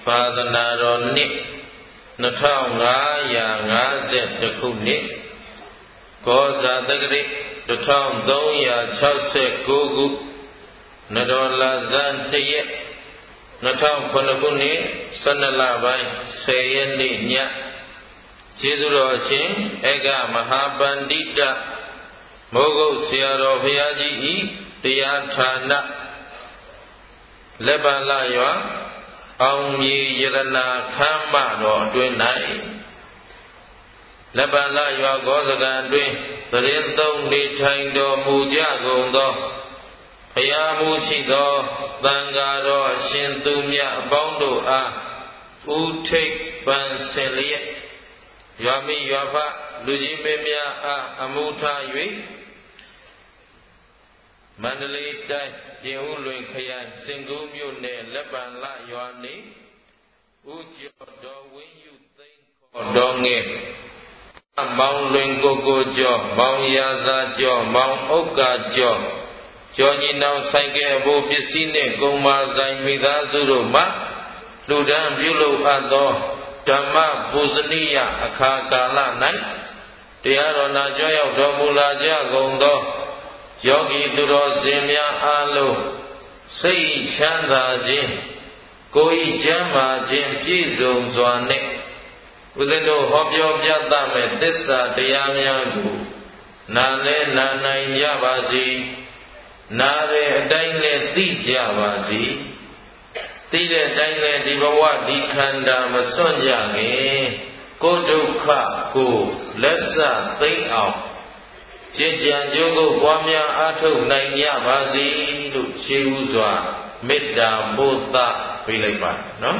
သာသနာတော်နှစ်2550ခုနှစ်ကောဇာတက္ကရာ1369ခုနတော်လာဇန်1ရက်2009ခုနှစ်12လပိုင်း10ရက်နေ့ညကျေးဇူးတော်ရှင်ဧကမဟာပန္တိတမိုးကုတ်ဆရာတော်ဘုရားကြီးဤတရားဌာနလက်ပံလရွာအောင်မြေယရနာခမ်းမတော်အတွင်း၌လက်ပံလရွာဂောဇကံအတွင်းသတင်းသုံးနေထိုင်တော်မူကြကုန်သောဘုရားမူရှိသောသံဃာတော်အရှင်သူမြတ်အပေါင်းတို့အားဥထိပ်ပန်ဆင်လျက်ရွာမိရွာဖလူကြီးမင်းများအားအမှုထား၍မန္တလေးတိုင်းပြင်ဦးလွင်ခရိုင်စင်ကူးမြို့နယ်လက်ပံလရွာနေဥကျော်တော်ဝင်းယူသိန်းခေါ်တော်ငယ်မောင်လွင်ကိုကိုကျော်မောင်ရာဇာကျော်မောင်ဥက္ကာကျော်ကျော်ညီနောင်ဆိုင်ကဲအဖို့ပစ္စည်းနှင့်ကုန်မာဆိုင်မိသားစုတို့မှလူဒန်းပြုလုပ်အပ်သောဓမ္မပူဇနိယအခါကာလ၌တရားတော်နာကြွရောက်တော်မူလာကြကုန်သောယောဂီသူတော်စင်များအားလုံးစိတ်ချမ်းသာခြင်းကိုယ်ဤချမ်းသာခြင်းပြည့်စုံစွာနှင့်ဦးဇင်းတို့ဟောပြောပြသမဲ့သစ္စာတရားများကိုနာလဲနာနိုင်ကြပါစေနာတဲ့အတိုင်းနဲ့သိကြပါစေသိတဲ့အတိုင်းနဲ့ဒီဘဝဒီခန္ဓာမစွန့်ကြခင်ကိုယ်ဒုက္ခကိုလက်စသိမ့်အောင်ကျင့်ကြံကြိုးကိုပွားများအားထုတ်နိုင်ကြပါစေလို့ရှေးဥစွာမေတ္တာပို့သပေးလိုက်ပါနော်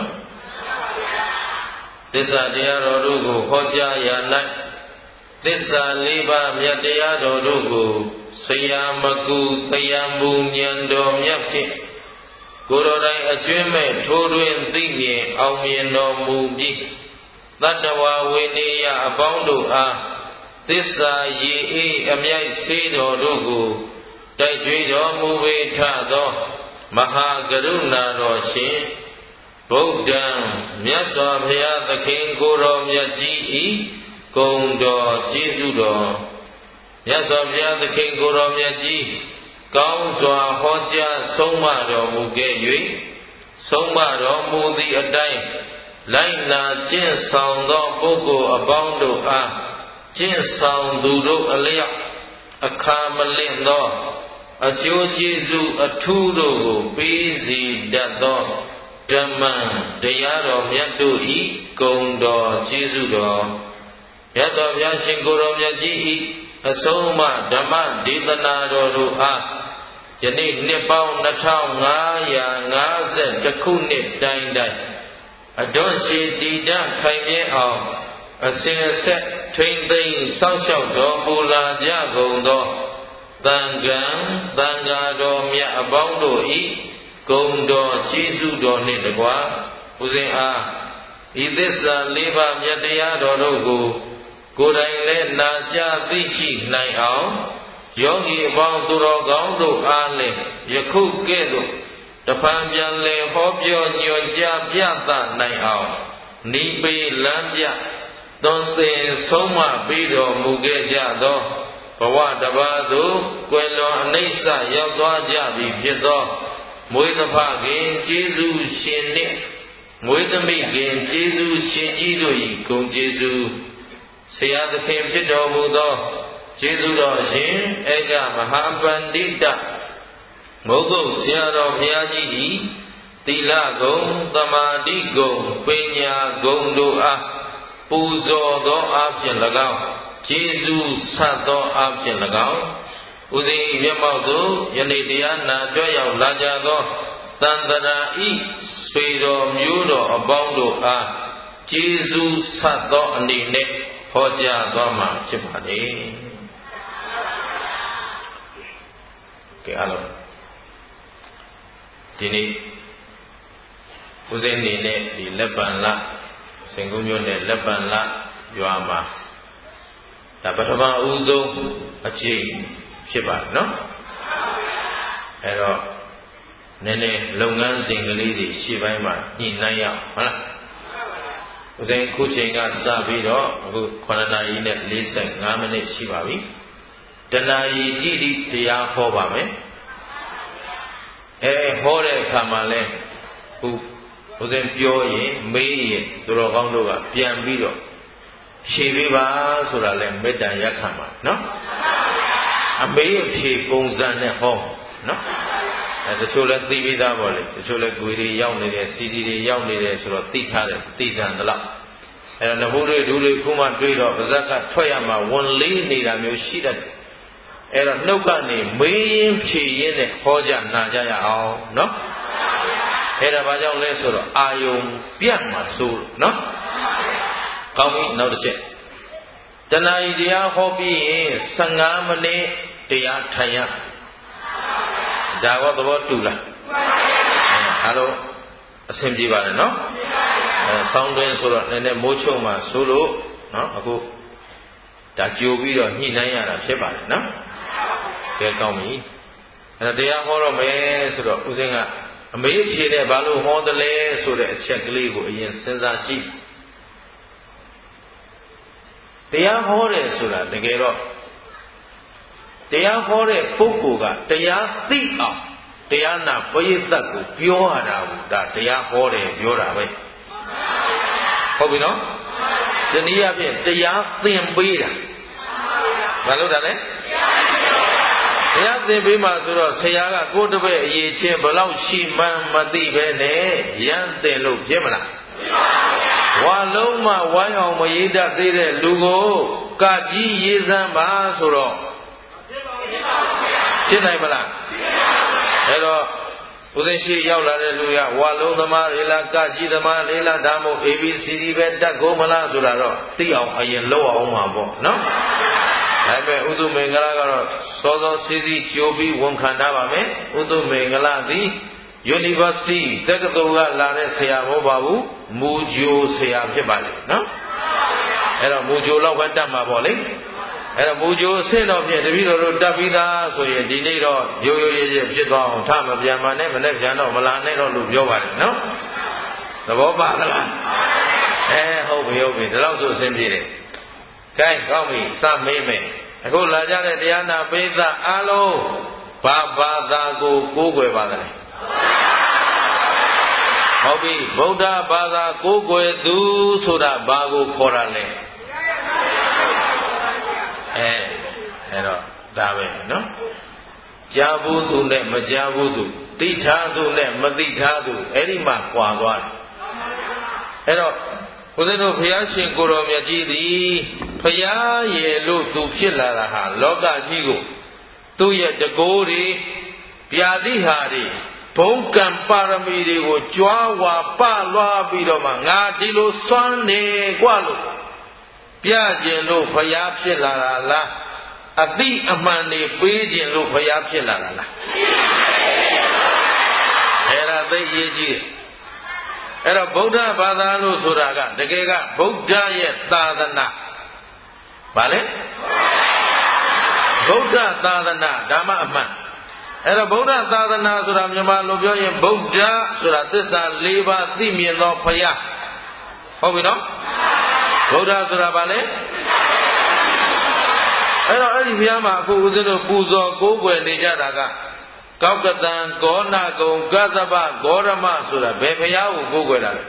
သစ္စာတရားတော်တို့ကိုဟောကြားရ၌သစ္စာ၄ပါးမြတ်တရားတော်တို့ကိုဆရာမကူသယံမူဉာဏ်တော်မြတ်ဖြင့်ကိုယ်တော်တိုင်အကျွမ်းမဲ့ထိုးတွင်သိမြင်အောင်မြင်တော်မူပြီးတတ္တဝါဝိနည်းယအပေါင်းတို့အားသစ္စာရေအေးအမြိုက်ဆေးတော်တို့ကိုတိုက်ကြွေးတော်မူပေထသောမဟာကရုဏာတော်ရှင်ဗုဒ္ဓံမြတ်စွာဘုရားသခင်ကိုယ်တော်မြတ်ကြီးဤဂုဏ်တော်ကျေးဇူးတော်မြတ်စွာဘုရားသခင်ကိုယ်တော်မြတ်ကြီးကောင်းစွာဟောကြားဆုံးမတော်မူခဲ့၍ဆုံးမတော်မူသည့်အတိုင်းလိုက်နာကျင့်ဆောင်သောပုဂ္ဂိုလ်အပေါင်းတို့အားကျင့်ဆောင်သူတို့အလျောက်အခါမလင့်သောအကျိုးကျေးဇူးအထူးတို့ကိုပေးစီတတ်သောဓမ္မတရားတော်မြတ်တို့ဤဂုဏ်တော်ကျေးဇူးတော်မြတ်စွာဘုရားရှင်ကိုယ်တော်မြတ်ကြီးဤအဆုံးအမဓမ္မဒေသနာတော်တို့အားယနေ့နှစ်ပေါင်း2550ခုနှစ်တိုင်တိုင်အတွန့်ရှိတည်တံ့ခိုင်မြဲအောင်အစဉ်အဆက်ထိမ့်သိမ်းစောင့်ရှောက်တော်မူလာကြကုန်သောသံဃာတော်မြတ်အပေါင်းတို့ဤဂုဏ်တော်ကျေးဇူးတော်နှင့်တကားဦးဇင်းအားဤသစ္စာ၄ပါးမြတ်တရားတော်တို့ကိုကိုယ်တိုင်လည်းနာကြားသိရှိနိုင်အောင်ယောဂီအပေါင်းသူတော်ကောင်းတို့အားလည်းယခုကဲ့သို့တဖန်ပြန်လည်ဟောပြောညွှန်ကြားပြသနိုင်အောင်နိပေလမ်းပြသွန်သင်ဆုံးမပေးတော်မူခဲ့ကြသောဘဝတစ်ပါးသို့ကွယ်လွန်အနိစ္စရောက်သွားကြပြီဖြစ်သောမွေးသဖခင်ကျေးဇူးရှင်နှင့်မွေးသမိခင်ကျေးဇူးရှင်ကြီးတို့၏ဂုဏ်ကျေးဇူးဆရာသခင်ဖြစ်တော်မူသောကျေးဇူးတော်ရှင်ဧကမဟာပန္တိတမိုးကုတ်ဆရာတော်ဘုရားကြီး၏သီလဂုဏ်သမာဓိဂုဏ်ပညာဂုဏ်တို့အားပူဇော်သောအဖြစ်၎င်းကျေးဇူးဆတ်သောအဖြစ်၎င်းဥစဉ်မျက်မှောက်သို့ယနေ့တရားနာကြွရောက်လာကြသောသန္တရာဤဆွေတော်မျိုးတော်အပေါင်းတို့အားကျေးဇူးဆတ်သောအနေနဲ့ဟောကြားသွားမှာဖြစ်ပါလေကဲအားလုံးဒီနေ့ဦးဇင်းနေနဲ့ဒီလက်ပံလစင်ကုန်းမြို့နယ်လက်ပံလရွာမှာဒါပထမဦးဆုံးအချိန်ဖြစ်ပါနော်အဲ့တော့နည်းနည်းလုပ်ငန်းစဉ်ကလေးတွေရှေ့ပိုင်းမှာညှိနှိုင်းရအောင်ဟုတ်လားဦးဇင်းခုချိန်ကစပြီးတော့အခု9နာရီနဲ့45မိနစ်ရှိပါပြီတနာရီတိတိတရားဟောပါမယ်ဟောတဲ့အခါမှာလဲဦးဇင်းပြောရင်မေးရင်သူတော်ကောင်းတို့ကပြန်ပြီးတော့ဖြေပေးပါဆိုတာလဲမေတ္တာရက်ခံပါနော်အမေးဖြေပုံစံနဲ့ဟောနော်တချို့လဲသိပြီးသားပေါ့လေတချို့လဲကိုယ်တွေရောက်နေတယ်စီဒီတွေရောက်နေတယ်ဆိုတော့သိထားတယ်သိကြတယ်လားအဲ့တော့နဘုတွေဒူတွေခုမှတွေးတော့ပါဇက်ကထွက်ရမှာဝန်လေးနေတာမျိုးရှိတတ်တယ်အဲ့တော့နှုတ်ကနေမေးရင်ဖြေရင်းနဲ့ဟောကြနာကြရအောင်နော်အဲ့ဒါဘာကြောင့်လဲဆိုတော့အာယုံပြတ်မှာစိုးလို့နော်ကောင်းပြီနောက်တစ်ချက်တဏှာကြီးတရားဟောပြီးရင်15မိနစ်တရားထိုင်ရဒါကသဘောတူလားအားလုံးအဆင်ပြေပါတယ်နော်ဆောင်းတွင်းဆိုတော့နည်းနည်းမိုးချုံမှဆိုလို့နော်အခုဒါကြိုပြီးတော့ညှိနှိုင်းရတာဖြစ်ပါတယ်နော်ကဲကောင်းပြီအဲ့ဒါတရားဟောတော့မယ်ဆိုတော့ဦးဇင်းကအမေးဖြေတဲ့ဘာလို့ဟောတယ်လဲဆိုတဲ့အချက်ကလေးကိုအရင်စဉ်းစားကြည့်တရားဟောတယ်ဆိုတာတကယ်တော့တရားဟောတဲ့ပုဂ္ဂိုလ်ကတရားသိအောင်တရားနာပရိသတ်ကိုပြောရတာကိုဒါတရားဟောတယ်ပြောတာပဲဟုတ်ပြီနော်ဒီနည်းအားဖြင့်တရားသင်ပေးတာဘာလို့တာလဲတရားသင်ပေးမှဆိုတော့ဆရာကကိုယ်တပည့်အရေးချင်းဘလောက်ရှိမှန်းမသိပဲနဲ့ရမ်းသင်လို့ဖြစ်မလားဝါလုံးမဝိုင်းအောင်မရေးတတ်သေးတဲ့လူကိုကကြီးရေးစမ်းပါဆိုတော့ဖြစ်နိုင်မလားအဲ့တော့ဦးသိရှိရောက်လာတဲ့လူကဝါလုံးသမားလေးလားကကြီးသမားလေးလားဒါမှမဟုတ် ABCD ပဲတတ်ကုန်မလားဆိုတာတော့သိအောင်အရင်လုပ်အောင်ပါပေါ့နော်ဒါပေမဲ့ဥဒုမင်္ဂလာကတော့စောစောစီးစီးကြိုပြီးဝန်ခံထားပါမယ်ဥဒုမင်္ဂလာသည် University တက္ကသိုလ်ကလာတဲ့ဆရာမဟုတ်ပါဘူးမူဂျိုဆရာဖြစ်ပါလေနော်အဲ့တော့မူဂျိုလောက်ပဲတတ်မှာပေါ့လေအဲ့တော့မူဂျိုအဆင့်တော့ဖြင့်တပည့်တော်တို့တတ်ပြီးသားဆိုရင်ဒီနေ့တော့ရိုးရိုးရဲရဲဖြစ်သွားအောင်ထမပြန်မှနဲ့မနဲ့ပြန်တော့မလာနဲ့တော့လို့ပြောပါတယ်နော်သဘောပါသလားဟုတ်ပြီဟုတ်ပြီဒါတော့ဆိုအဆင်ပြေတယ်ကဲကောင်းပြီစမေးမယ်အခုလာကြတဲ့တရားနာပိသအားလုံးဘာဘာသာကိုကိုးကွယ်ပါသလဲဟုတ်ပြီဗုဒ္ဓဘာသာကိုးကွယ်သူဆိုတာဘာကိုခေါ်တာလဲအဲ့တော့ဒါပဲနော်ကြားဘူးသူနဲ့မကြားဘူးသူသိထားသူနဲ့မသိထားသူအဲ့ဒီမှာကွာသွားတယ်အဲ့တော့ဦးဇင်းတို့ဘုရားရှင်ကိုတော်မြတ်ကြီးသည်ဘုရားရဲ့လို့သူဖြစ်လာတာဟာလောကကြီးကိုသူ့ရဲ့တကိုးတွေဗျာတိဟာတွေဘုံကံပါရမီတွေကိုကြွားဝါပလွှားပြီးတော့မှငါဒီလိုစွမ်းနေกว่าလို့ပြခြင်းလို့ဘုရားဖြစ်လာတာလားအတိအမှန်နေပေးခြင်းလို့ဘုရားဖြစ်လာတာလားအဲ့ဒါသိရေးကြည့်အဲ့တော့ဗုဒ္ဓဘာသာလို့ဆိုတာကတကယ်ကဗုဒ္ဓရဲ့သာသနာဗာလဲဗုဒ္ဓသာသနာဓမ္မအမှန်အဲ့တော့ဗုဒ္ဓသာသနာဆိုတာမြန်မာလိုပြောရင်ဗုဒ္ဓဆိုတာသစ္စာ၄ပါးသိမြင်သောဘုရားဟုတ်ပြီနော်ဗုဒ္ဓဆိုတာဗာလဲအဲ့တော့အဲ့ဒီဘုရားမှာအခုဦးဇင်းတို့ပူဇော်ကိုးကွယ်နေကြတာကကောက်ကတံဂောဏဂုံကသဗ္ဗဂေါရမဆိုတာဘယ်ဘုရားကိုကိုးကွယ်တာလဲ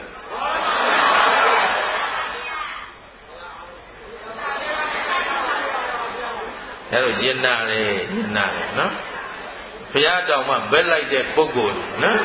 အဲ့တော့ယဉ်နာတယ်နော်ဘုရားတောင်မှဘက်လိုက်တဲ့ပုဂ္ဂိုလ်နော်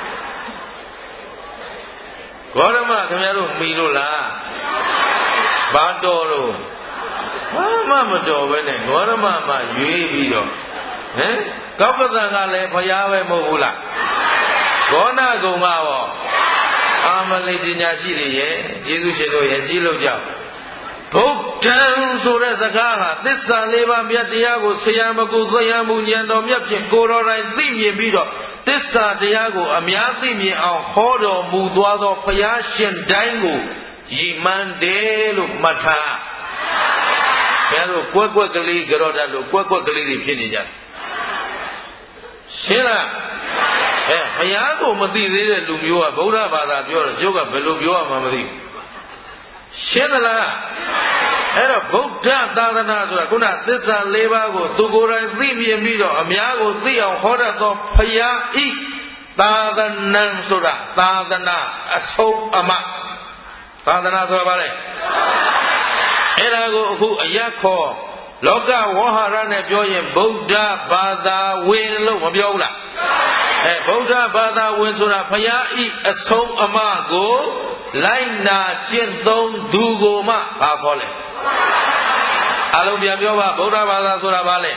ဂေါရမခင်ဗျားတို့မိလို့လားဘာတော်လို့ဘာမှမတော်ပဲနဲ့ဂေါရမမှရွေးပြီးတော့ကောက်ကတံကလည်းဘုရားပဲမဟုတ်ဘူးလားဂေါဏဂုံကရောအာမလိပညာရှိတွေရဲ့ယေရှုရှင်တို့ရဲ့ကြည်လို့ကြောက်ဗုဒ္ဓံဆိုတဲ့စကားဟာသစ္စာလေးပါးမြတ်တရားကိုဆရာမကူဆရာမူဉာဏ်တော်မြတ်ဖြင့်ကိုယ်တော်တိုင်သိမြင်ပြီးတော့သစ္စာတရားကိုအများသိမြင်အောင်ဟောတော်မူသွားသောဘုရားရှင်တိုင်းကိုရည်မှန်းတယ်လို့မှတ်ထားဘယ်လိုကွက်ကွက်ကလေးကြောတတ်လို့ကွက်ကွက်ကလေးတွေဖြစ်နေကြရှင်းလားဘုရားကိုမသိသေးတဲ့လူမျိုးကဗုဒ္ဓဘာသာပြောတော့ကျုပ်ကဘယ်လိုပြောရမှမသိဘူးရှင်းသလားအဲ့တော့ဗုဒ္ဓသာသနာဆိုတာခုနသစ္စာ၄ပါးကိုသူကိုယ်တိုင်သိမြင်ပြီးတော့အများကိုသိအောင်ဟောတတ်သောဘုရားဤသာသနာဆိုတာသာသနာအဆုံးအမသာသနာဆိုတာဘာလဲအဲ့ဒါကိုအခုအယက်ခေါ်လောကဝေါဟာရနဲ့ပြောရင်ဗုဒ္ဓဘာသာဝင်လို့မပြောဘူးလားဗုဒ္ဓဘာသာဝင်ဆိုတာဘုရားဤအဆုံးအမကိုလိုက်နာကျင့်သုံးသူကိုမှဘာခေါ်လဲအလုံးပြန်ပြောပါဗုဒ္ဓဘာသာဆိုတာဘာလဲ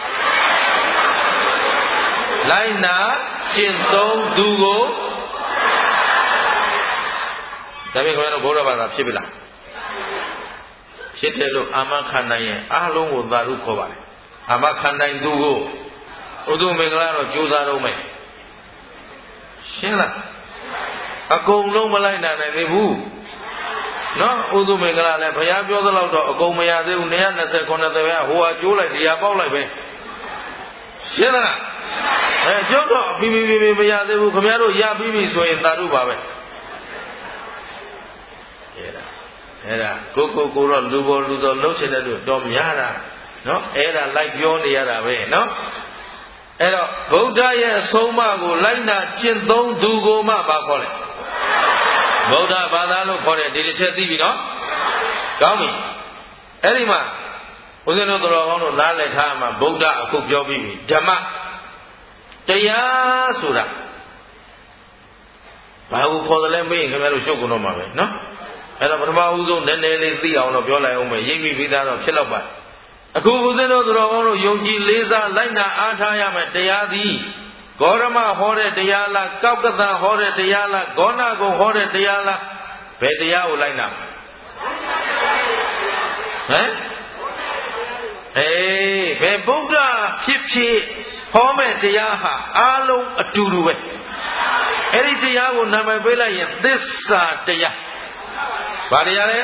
လိုက်နာကျင့်သုံးသူကိုဒါပေမဲ့ခင်ဗျားတို့ဗုဒ္ဓဘာသာဖြစ်ပြီလားဖြစ်တယ်လို့အာမခံနိုင်ရင်အားလုံးကိုသာဓုခေါ်ပါလေအာမခံနိုင်သူကိုဥဒုမင်္ဂလာတော့ကြိုးစားတော့မယ်ရှင်းလားအကုန်လုံးမလိုက်နိုင်သေးဘူးနော်ဥဒုမင်္ဂလာလည်းဘုရားပြောသလောက်တော့အကုန်မရသေးဘူး229ပဲဟိုဟာကျိုးလိုက်တရားပေါက်လိုက်ပဲရှင်းလားကျုပ်တော့ပြီးမရသေးဘူးခင်ဗျားတို့ရပြီးပြီဆိုရင်သာဓုပါပဲအဲ့ဒါကိုတော့လူပေါ်လူတော်လှုပ်ရှင်တဲ့လူတော်များတာနော်အဲ့ဒါလိုက်ပြောနေရတာပဲနော်အဲ့တော့ဗုဒ္ဓရဲ့အဆုံးအမကိုလိုက်နာကျင့်သုံးသူကိုမှဘာခေါ်လဲဗုဒ္ဓဘာသာလို့ခေါ်တယ်ဒီတစ်ချက်သိပြီနော်ကောင်းပြီအဲ့ဒီမှာဦးဇင်းတို့တော်ကောင်းတို့နားလည်ထားမှာဗုဒ္ဓအခုပြောပြီးပြီဓမ္မတရားဆိုတာဘာကိုခေါ်တယ်လဲမေးရင်ခင်ဗျားတို့ရှုပ်ကုန်တော့မှာပဲနော်အဲ့တော့ပထမဦးဆုံးနည်းနည်းလေးသိအောင်တော့ပြောလိုက်အောင်မယ်ရိပ်မိပြီးသားတော့ဖြစ်တော့ပါအခုဦးဇင်းတို့တော်ကောင်းတို့ယုံကြည်လေးစားလိုက်နာအားထားရမယ်တရားသည်ဂေါရမဟောတဲ့တရားလားကောက်ကသံဟောတဲ့တရားလားဂေါဏကုံဟောတဲ့တရားလားဘယ်တရားကိုလိုက်နာဟမ်ဘယ်ဗုဒ္ဓဖြစ်ဟောမဲ့တရားဟာအားလုံးအတူတူပဲအဲ့ဒီတရားကိုနာမည်ပေးလိုက်ရင်သစ္စာတရားဘာတရားလဲ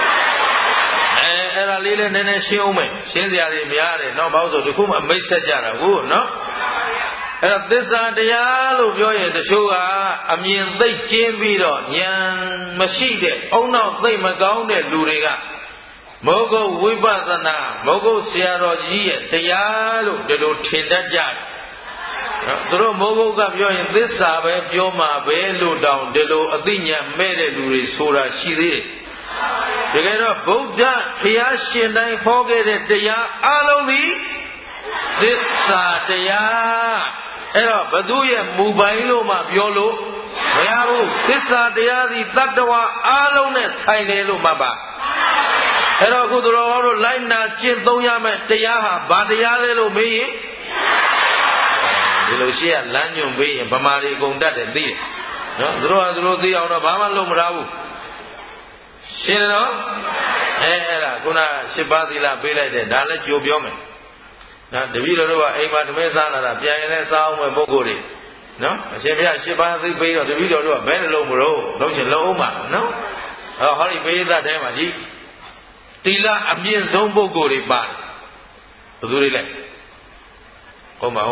အဲ့ဒါလေးလည်းနည်းနည်းရှင်းအောင်မယ်ရှင်းစရာတွေများတယ်နော်ဘာလို့ဆိုဒီခုမှမိတ်ဆက်ကြတာကိုနော်အဲ့တော့သစ္စာတရားလို့ပြောရင်တချို့ကအမြင်သိကျင်းပြီးတော့ဉာဏ်မရှိတဲ့အုံနောက်သိမကောင်းတဲ့လူတွေကမောဂုတ်ဝိပဿနာမောဂုတ်ဆရာတော်ကြီးရဲ့တရားလို့ဒီလိုထင်တတ်ကြတယ်နော်သူတို့မောဂုတ်ကပြောရင်သစ္စာပဲပြောမှာပဲလို့တောင်ဒီလိုအသိဉာဏ်မဲ့တဲ့လူတွေဆိုတာရှိသေးတယ်တကယ်တော့ဗုဒ္ဓဘုရားရှင်တိုင်းဟောခဲ့တဲ့တရားအလုံးသည်သစ္စာတရားအဲ့တော့ဘသူရဲ့မူပိုင်လို့မှပြောလို့မရဘူးသစ္စာတရားသည်တတ္တဝါအလုံးနဲ့ဆိုင်တယ်လို့မှတ်ပါအဲ့တော့အခုတို့လိုက်နာကျင့်သုံးရမယ့်တရားဟာဘာတရားလဲလို့မေးရင်ဒီလိုရှိရလမ်းညွှန်ပေးရင်ဗမာတွေအကုန်တတ်တယ်သိတယ်နော်သူတို့သိအောင်တော့ဘာမှလုပ်မထားဘူးရှင်းတယ်နော်အဲ့ဒါခုန7ပါးသီလပေးလိုက်တယ်ဒါလည်းကြိုပြောမယ်နော်တပည့်တော်တို့ကအိမ်မှာဓမင်းစားလာတာပြန်ရင်လည်းစားအောင်မဲ့ပုဂ္ဂိုလ်တွေနော်အရှင်ဘုရား7ပါးသိပေးတော့တပည့်တော်တို့ကဘယ်လိုလုပ်မလို့လုပ်ချင်လုပ်အောင်ပါနော်ဟောဒီပေးသတ်ထဲမှာကြည့်သီလအမြင့်ဆုံးပုဂ္ဂိုလ်တွေပါတယ်ဘယ်သူတွေလဲဟုတ်မှာ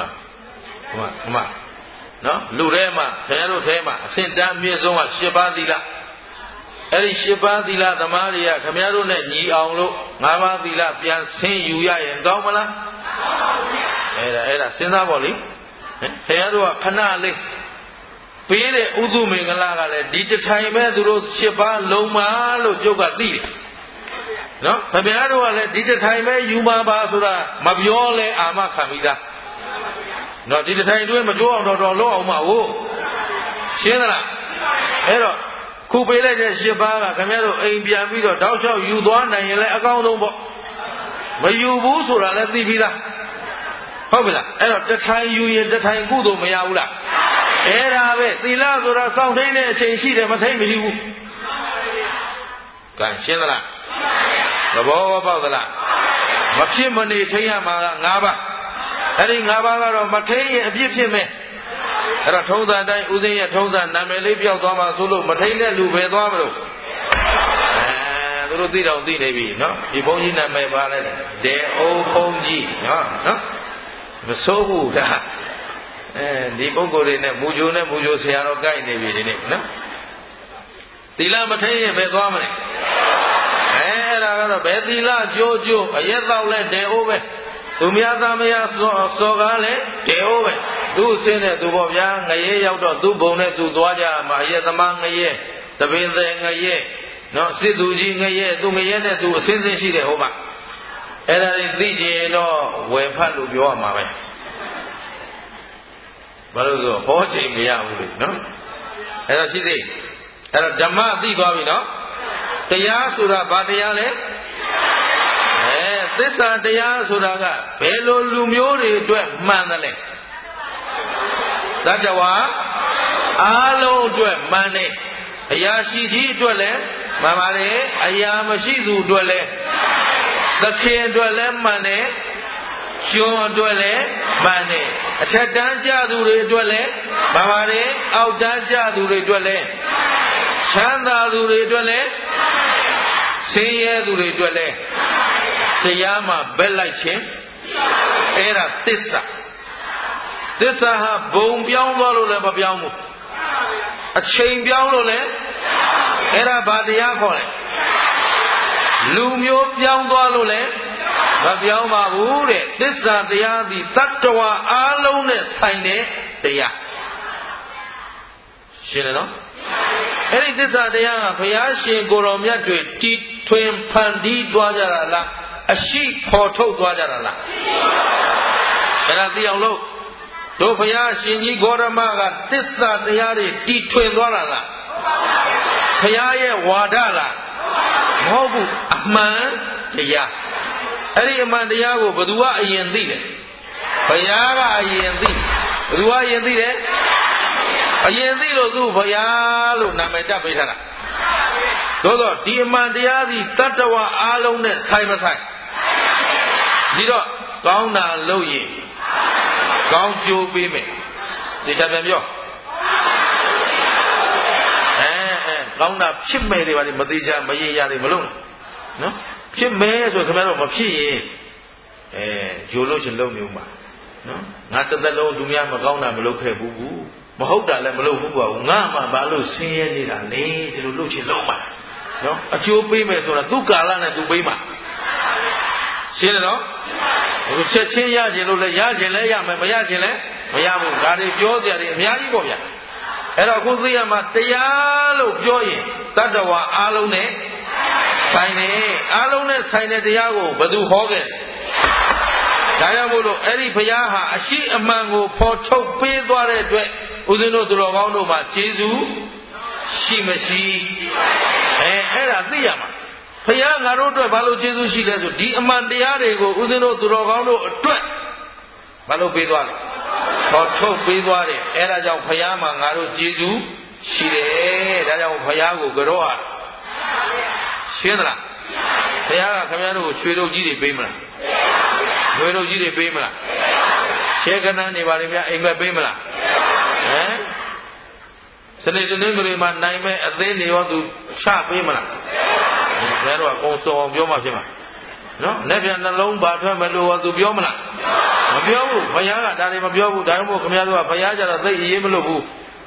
နော်လူထဲမှာခင်ဗျားတို့ထဲမှာအစင်တန်းအမြင့်ဆုံးက7ပါးသီလအဲ့ဒီ7ပါးသီလသမားတွေကခင်ဗျားတို့နဲ့ညီအောင်လို့5ပါးသီလပြန်ဆင်းယူရရင်ကောင်းမလားအဲ့ဒါစဉ်းစားပါလိခင်ဗျားတို့ကခဏလေးပေးတဲ့ဥဒုမင်္ဂလာကလည်းဒီတစ်ထိုင်ပဲသူတို့7ပါးလုံးမလို့ကျုပ်ကသိတယ်နော်ခင်ဗျားတို့ကလည်းဒီတစ်ထိုင်ပဲယူပါပါဆိုတာမပြောလဲအာမခံပြီးသားနော်ဒီတစ်ထိုင်တွင်းမကြိုးအောင်တော်လုံးအောင်မဟုတ်ရှင်းသလားအဲ့တော့ခုပေးလိုက်တဲ့7ပါးကခင်ဗျားတို့အိမ်ပြန်ပြီးတော့တောက်လျှောက်ယူသွားနိုင်ရင်လည်းအကောင်းဆုံးပေါ့မယူဘူးဆိုတာလည်းသိပြီးသားဟုတ်ပြီလားအဲ့တော့တစ်ထိုင်ယူရင်တစ်ထိုင်ကုသိုလ်မရဘူးလားအဲ့ဒါပဲသီလဆိုတာစောင့်ထိန်တဲ့အချိန်ရှိတယ်မထိန်မရှိဘူးကဲရှင်းသလားသဘောပေါက်သလားမဖြစ်မနေထိန်ရမှာက5ပါးအဲ့ဒီ5ပါးကတော့မထိန်ရင်အပြစ်ဖြစ်မယ်အဲ့တော့ထုံးစံတိုင်းဦးစင်းရဲ့ထုံးစံနာမည်လေးပြောက်သွားမှဆိုလို့မထိန်တဲ့လူပဲသွားမလို့သူတို့သိတော့သိနေပြီနော်ဒီဘုန်းကြီးနာမည်ပါလဲဒေအိုးဘုန်းကြီးနော်မစိုးဘူးဒါဒီပုဂ္ဂိုလ်တွေနဲ့မူဂျိုနဲ့မူဂျိုဆရာတော်ကြိုက်နေပြီဒီနေ့နော်သီလမထိရင်ပဲသွားမလဲအဲ့ဒါကတော့ဘယ်သီလကြိုးကြိုးအရက်တော့လဲတဲအိုးပဲသူများသားမယားစော်ကားလဲတဲအိုးပဲသူ့အစင်းနဲ့သူပေါ့ဗျာငရဲရောက်တော့သူ့ဘုံနဲ့သူသွားကြမှာအရက်သမားငရဲသပင်သည်ငရဲနော်စစ်သူကြီးငရဲသူငရဲနဲ့သူအစင်းစင်းရှိတယ်ဟုတ်ပါအဲ့ဒါတွေသိချင်တော့ဝယ်ဖတ်လို့ပြောရမှာပဲဘာလို့ဆိုဟောချိန်မရဘူးလေနော်အဲ့ဒါရှိသေးအဲ့တော့ဓမ္မသိသွားပြီနော်တရားဆိုတာဘာတရားလဲသစ္စာတရားဆိုတာကဘယ်လိုလူမျိုးတွေအတွက်မှန်တယ်လဲတတ္တဝါအားလုံးအတွက်မှန်တယ်အရာရှိကြီးအတွက်လည်းမှန်ပါတယ်အရာမရှိသူအတွက်လည်းသခင်အတွက်လည်းမှန်တယ်ကျွန်အတွက်လည်းမှန်တယ်အထက်တန်းကြသူတွေအတွက်လည်းမှန်ပါတယ်အောက်တန်းကြသူတွေအတွက်လည်းချမ်းသာသူတွေအတွက်လည်းဆင်းရဲသူတွေအတွက်လည်းတရားမှာဘက်လိုက်ခြင်းအဲ့ဒါသစ္စာဟာဘုံပြောင်းသွားလို့လည်းမပြောင်းဘူးအချိန်ပြောင်းလို့လည်းအဲ့ဒါဘာတရားခေါ်လဲလူမျိုးပြောင်းသွားလို့လည်းမပြောင်းပါဘူးတဲ့သစ္စာတရားသည်တတ္တဝါအားလုံးနဲ့ဆိုင်တဲ့တရားရှင်းတယ်နော်အဲ့ဒီသစ္စာတရားကဘုရားရှင်ကိုယ်တော်မြတ်တွေတီထွင်ဖန်တီးသွားကြတာလားအရှိဖော်ထုတ်သွားကြတာလားအဲ့ဒါသိအောင်လို့တို့ဘုရားရှင်ကြီးဂေါရမကသစ္စာတရားတွေတီထွင်သွားတာလားဘုရားရဲ့ဝါဒလားမဟုတ်ဘူးအမှန်တရားအဲ့ဒီအမှန်တရားကိုဘယ်သူကအရင်သိတယ်ဘုရားကအရင်သိဘယ်သူကအရင်သိတယ်အရင်သိလို့သူဘုရားလို့နာမည်တပ်ပေးထားတာသို့တော့ဒီအမှန်တရားသည်တတ္တဝါအားလုံးနဲ့ဆိုင်မဆိုင်ဒီတော့ကောင်းတာလုပ်ရင်ကောင်းကျိုးပေးမယ်ဒီချက်ပြန်ပြောကောင်းတာဖြစ်မယ်တွေပါလေမသေးချာမရေရတွေမလုပ်နော်ဖြစ်မယ်ဆိုခင်ဗျားတို့မဖြစ်ရင်ဂျိုလို့ရှင်လုပ်နေဦးမှာနော်ငါတစ်သက်လုံးသူများမကောင်းတာမလုပ်ခဲ့ဘူးမဟုတ်တာလည်းမလုပ်ဘူးကွာငါမှဘာလို့ဆင်းရဲနေတာလဲဒီလိုလုပ်ချင်လုပ်မှာနော်အကျိုးပေးမယ်ဆိုတာသူ့ကာလနဲ့သူပေးမှာရှင်းတယ်နော်အခုချက်ချင်းရခြင်းလို့လည်းရခြင်းလည်းရမယ်မရခြင်းလည်းမရဘူးဒါတွေပြောစရာတွေအများကြီးပေါ့ဗျာအဲ့တော့အခုသိရမှာတရားလို့ပြောရင်တတ္တဝါအားလုံးနဲ့ဆိုင်တယ်အားလုံးနဲ့ဆိုင်တဲ့တရားကိုဘယ်သူဟောခဲ့ဒါကြောင့်မို့လို့အဲ့ဒီဘုရားဟာအရှိအမှန်ကိုဖော်ထုတ်ပေးသွားတဲ့အတွက်ဦးဇင်းတို့သူတော်ကောင်းတို့မှာကျေးဇူးရှိမရှိအဲ့ဒါသိရမှာဘုရားငါတို့အတွက်ဘာလို့ကျေးဇူးရှိလဲဆိုဒီအမှန်တရားတွေကိုဦးဇင်းတို့သူတော်ကောင်းတို့အတွက်ဘာလို့ပေးသွားလဲဟောထုတ်ပေးသွားတယ်အဲ့ဒါကြောင့်ဘုရားမှာငါတို့ကျေးဇူးရှိတယ်ဒါကြောင့်ဘုရားကိုကြောဟာရှင်းသလားဘုရားကခင်ဗျားတို့ကိုရွှေတို့ကြီးတွေပေးမလားရွှေတို့ကြီးတွေပေးမလားရှေကနန်းနေပါလိမ့်ဗျာအိမ်မက်ပေးမလားစနေတနင်္ဂနွေမှာနိုင်မဲ့အသင်းတွေရောသူချပေးမလားဘယ်တော့အကုန်စုံအောင်ပြောမှဖြစ်မှာနော်လက်ပြန်နှလုံးပါထွက်မလို့ရောသူပြောမလားမပြောဘူးဘုရားကဒါတွေမပြောဘူးဒါကြောင့်မို့ခင်ဗျားတို့ကဘုရားကြတော့သိအရေးမလို့ဘူး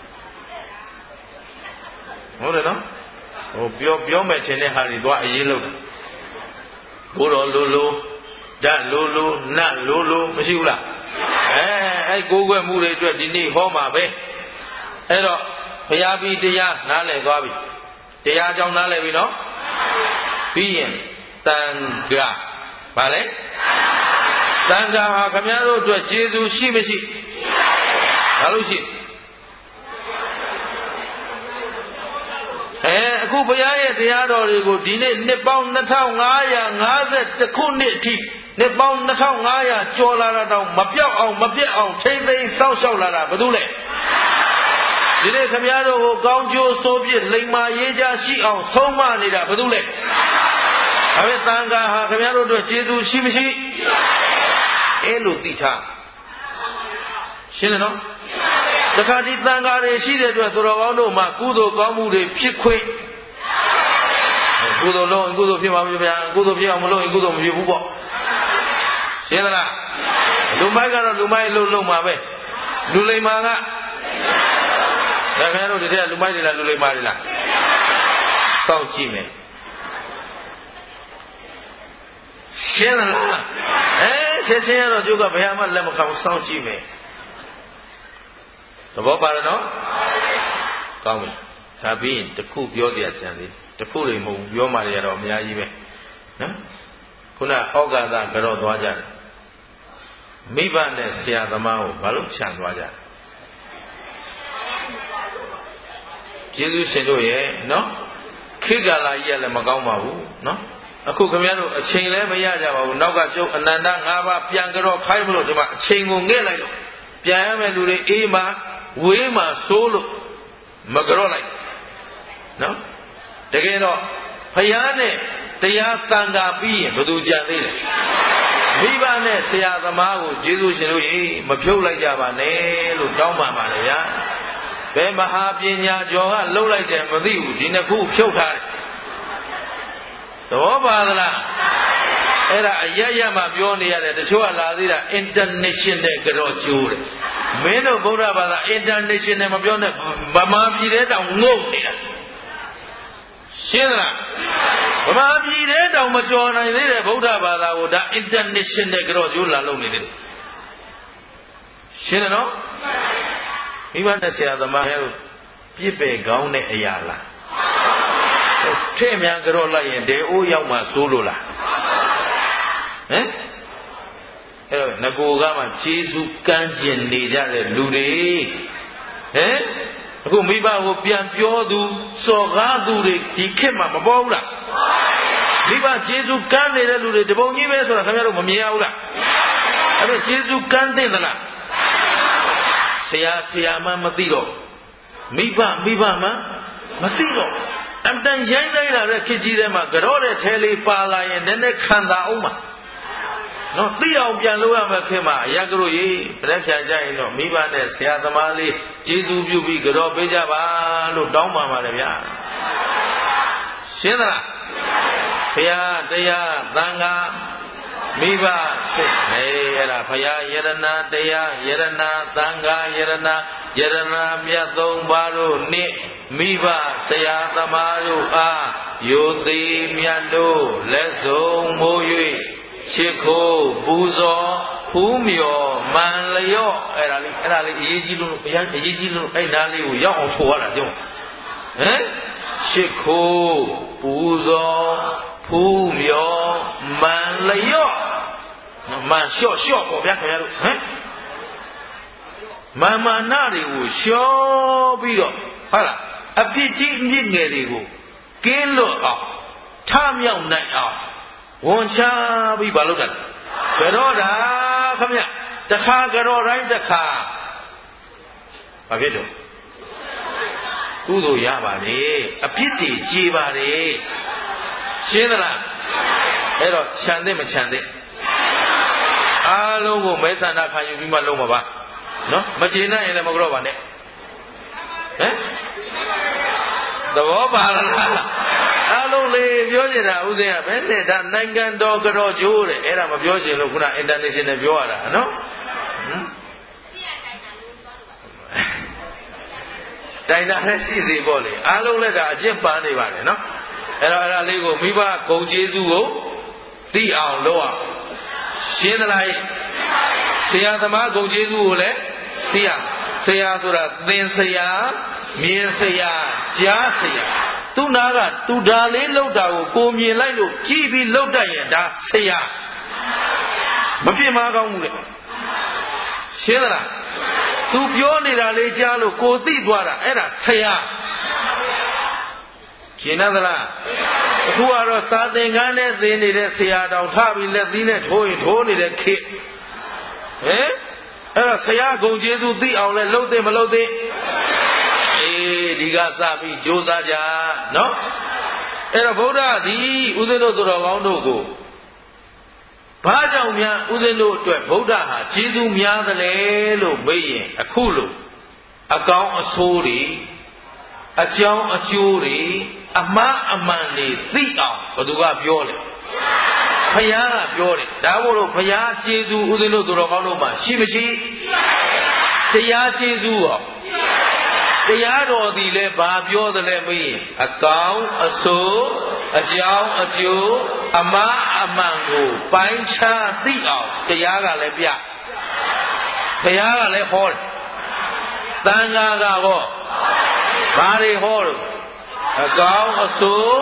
ဟုတ်တယ်နော်ဟိုပြောမဲ့ခြင်းတဲ့ဟာတွေသွားအရေးလို့ဘိုးတော်လိုလိုဓာတ်လိုလိုနတ်လိုလိုမရှိဘူးလားအဲ့ကိုးကွယ်မှုတွေအတွက်ဒီနေ့ဟောမှာပဲအဲ့တော့ဘုရားပြီးတရားနားလည်သွားပြီတရားကြောင့်နားလည်ပြီနော်ပြီးရင်တန်ခါဗါလဲတန်ခါဟာခင်ဗျားတို့အတွက်ကျေးဇူးရှိမရှိဘာလို့ရှိအခုဘုရားရဲ့တရားတော်တွေကိုဒီနေ့နှစ်ပေါင်း2550ခုနှစ်အထိနှစ်ပေါင်း2500ကျော်လာတာတောင်မပြောက်အောင်မပြတ်အောင်ထိမ့်သိမ်းစောင့်ရှောက်လာတာဘာလို့လဲဒီနေ့ခင်ဗျားတို့ကိုကောင်းကျိုးဆိုးပြစ်လိမ္မာရေးကြရှိအောင်ဆုံးမနေတာဘာလို့လဲအဲ့ဒီတန်ခါဟာခင်ဗျားတို့အတွက်ကျေးဇူးရှိမရှိအဲ့လိုသိထားရှင်းတယ်နော်တခါဒီတန်ခါတွေရှိတဲ့အတွက်သူတော်ကောင်းတို့မှာကုသိုလ်ကောင်းမှုတွေဖြစ်ခွင့်ကုသိုလ်လုံးကုသိုလ်ဖြစ်ပါဘူးဗျာကုသိုလ်ဖြစ်အောင်မလုပ်ရင်ကုသိုလ်မဖြစ်ဘူးပေါ့ရှင်းသလားလူမိုက်ကတော့လူမိုက်လို့လုပ်မှာပဲလူလိမ္မာကဒါခင်ဗျားတို့ဒီထဲလူမိုက်တွေလားလူလိမ္မာတွေလားစောင့်ကြည့်မယ်ရှင်းလားချက်ချင်းရတော့ကျုပ်ကဘယ်မှလက်မခံစောင့်ကြည့်မယ်သဘောပါလားနော်ကောင်းပြီဒါပြီးရင်တစ်ခုပြောစရာကြံသေးတစ်ခုတွေမဟုတ်ဘူးပြောမှလည်းတော့အများကြီးပဲနော်ခုနဩဃာသကြော့သွားကြတယ်မိဘနဲ့ဆရာသမားကိုဘာလို့ဖြန့်သွားကြကျေးဇူးရှင်တို့ရဲ့နော်ခေတ်ကာလကြီးကလည်းမကောင်းပါဘူးနော်အခုခင်ဗျားတို့အချိန်လည်းမရကြပါဘူးနောက်ကကျုပ်အနန္တ၅ပါးပြန်ကြော့ခိုင်းမလို့ဒီမှာအချိန်ကိုငဲ့လိုက်လို့ပြန်ရမယ်လူတွေအေးမှဝေးမှစိုးလို့မကြော့လိုက်နော်တကယ်တော့ဘုရားနဲ့တရားသံဃာပြီးရင်ဘယ်သူကြံသေးလဲမိဘနဲ့ဆရာသမားကိုကျေးဇူးရှင်တို့ရေမဖြုတ်လိုက်ကြပါနဲ့လို့တောင်းပန်ပါတယ်ဗျာဘယ်မဟာပညာကျော်ကလှုပ်လိုက်တယ်မသိဘူးဒီနှစ်ခုဖြုတ်ထားတယ်သဘောပါသလားအဲ့ဒါအရရမှပြောနေရတယ်တချို့ကလာသေးတာ international ကြော့ကျိုးတယ်မင်းတို့ဗုဒ္ဓဘာသာ international မပြောနဲ့ဗမာပြည်ထဲတောင်ငုတ်နေတာရှင်းသလားဗမာပြည်ထဲတောင်မကျော်နိုင်သေးတဲ့ဗုဒ္ဓဘာသာကိုဒါ international ကြော့ကျိုးလာလုပ်နေတယ်ရှင်းတယ်နော်မိဘနဲ့ဆရာသမားတို့ပြစ်ပယ်ကောင်းတဲ့အရာလားထဲ့မြန်ကြော့လိုက်ရင်ဒေအိုးရောက်မှစိုးလို့လားဟမ်အဲ့တော့ငကိုကမှကျေးဇူးကမ်းကျင်နေကြတဲ့လူတွေဟမ်အခုမိဘကိုပြန်ပြောသူစော်ကားသူတွေဒီခေတ်မှာမပေါ်ဘူးလားမိဘကျေးဇူးကမ်းနေတဲ့လူတွေတပုံကြီးပဲဆိုတာခင်ဗျားတို့မမြင်ရဘူးလားအဲ့တော့ကျေးဇူးကမ်းတဲ့သလားဆရာမမသိတော့မိဘမှမသိတော့အတန်ရိုင်းလိုက်လာတဲ့ခေတ်ကြီးထဲမှာကြောတဲ့ထဲလေးပါလာရင်နည်းနည်းခံတာအောင်ပါနော်သိအောင်ပြန်လုပ်ရမယ်ခင်ဗျာအရကတို့ရေပြည့်ဖြာကြရင်တော့မိဘနဲ့ဆရာသမားလေးကျေးဇူးပြုပြီးကြောပေးကြပါလို့တောင်းပန်ပါတယ်ဗျာရှင်းသလားဘုရားတရားသံဃာမိဘစစ်အဲ့ဒါဘုရားယရဏတရားယရဏသံဃာယရဏမြတ်သုံးပါးတို့နှင့်မိဘဆရာသမားတို့အားယိုသေးမြတ်တို့လက်ဆုံးမိုး၍ချစ်ခိုးပူဇော်ဖူးမြော်မန်လျော့အဲ့ဒါလေးအရေးကြီးလို့ဘုရားအရေးကြီးလို့အဲ့ဒါလေးကိုရောက်အောင်ဆိုရတာပြောဟမ်ချစ်ခိုးပူဇော်ဖူးမြော်မန်လျော့မန်လျှော့ပေါ့ဗျာခင်ဗျားတို့ဟမ်မာနတွေကိုလျှော့ပြီးတော့ဟုတ်လားအပြစ်ကြီးအမြင့်ငယ်တွေကိုကင်းလွတ်အောင်ထမြောက်နိုင်အောင်ဝန်ချပြီးဘာလို့လဲကြောတာခင်ဗျတခါကြောတိုင်းတခါဘာဖြစ်တော့ကုသိုလ်ရပါလေအပြစ်တွေကြေပါလေရှင်းသလားအဲ့တော့ခြံသင့်မခြံသင့်အားလုံးကိုမဲဆန္ဒခံယူပြီးမှလုံးမှာပါနော်မကျေနပ်ရင်လည်းမကြောက်ပါနဲ့ဟမ်သဘောပါလားအားလုံးလေးပြောချင်တာဥစဉ်ကဘယ်နဲ့ဒါနိုင်ငံတော်ကြောကျိုးတယ်အဲ့ဒါမပြောချင်လို့ခုန international ပြောရတာနော်တိုင်တာလည်းရှိစေပေါ့လေအားလုံးလည်းဒါအကျင့်ပန်းနေပါတယ်နော်အဲ့တော့အဲ့ဒါလေးကိုမိဘဂုဏ်ကျေးဇူးကိုသိအောင်လုပ်အောင်ရှင်းသလားဆရာသမားဂုဏ်ကျေးဇူးကိုလည်းသိရဆရာဆိုတာသင်ဆရာမြင်ဆရာကြားဆရာသူနာကသူဒါလေးလောက်တာကိုမြင်လိုက်လို့ကြည့်ပြီးလောက်တတ်ရင်ဒါဆရာမဖြစ်မှာကောင်းဘူးလေရှင်းသလားသူပြောနေတာလေးကြားလို့ကိုသိသွားတာအဲ့ဒါဆရာရှင်းသလားအခုကတော့စာသင်ခန်းနဲ့သင်နေတဲ့ဆရာတောင်ထပြီးလက်သီးနဲ့ထိုးရင်ထိုးနေတဲ့ခေတ်ဟင်အဲ့တော့ဆရာဂုဏ်ကျေးဇူးသိအောင်လဲလှုပ်သိမလှုပ်သိဒီကစပြီးကြိုးစားကြနော်အဲ့တော့ဗုဒ္ဓသည်ဥစဉ်တို့သူတော်ကောင်းတို့ကိုဘာကြောင့်များဥစဉ်တို့အတွက်ဗုဒ္ဓဟာကျေးဇူးများသလဲလို့မေးရင်အခုလို့အကောင်းအဆိုးတွေအကြောင်းအကျိုးတွေအမှားအမှန်တွေသိအောင်ဘယ်သူကပြောလဲဘုရားကပြောတယ်ဒါမို့လို့ဘုရားကျေးဇူးဥစဉ်တို့သူတော်ကောင်းတို့မှာရှိမရှိတရားကျေးဇူးရောတရားတော်ဒီလဲဘာပြောတယ်လဲမေးအကောင်အဆိုးအကြောင်းအကျိုးအမှားအမှန်ကိုပိုင်းခြားသိအောင်တရားကလည်းပြဘုရားကလည်းဟောတယ်သံဃာကဟောဘာတွေဟောလို့အကောင်အဆိုး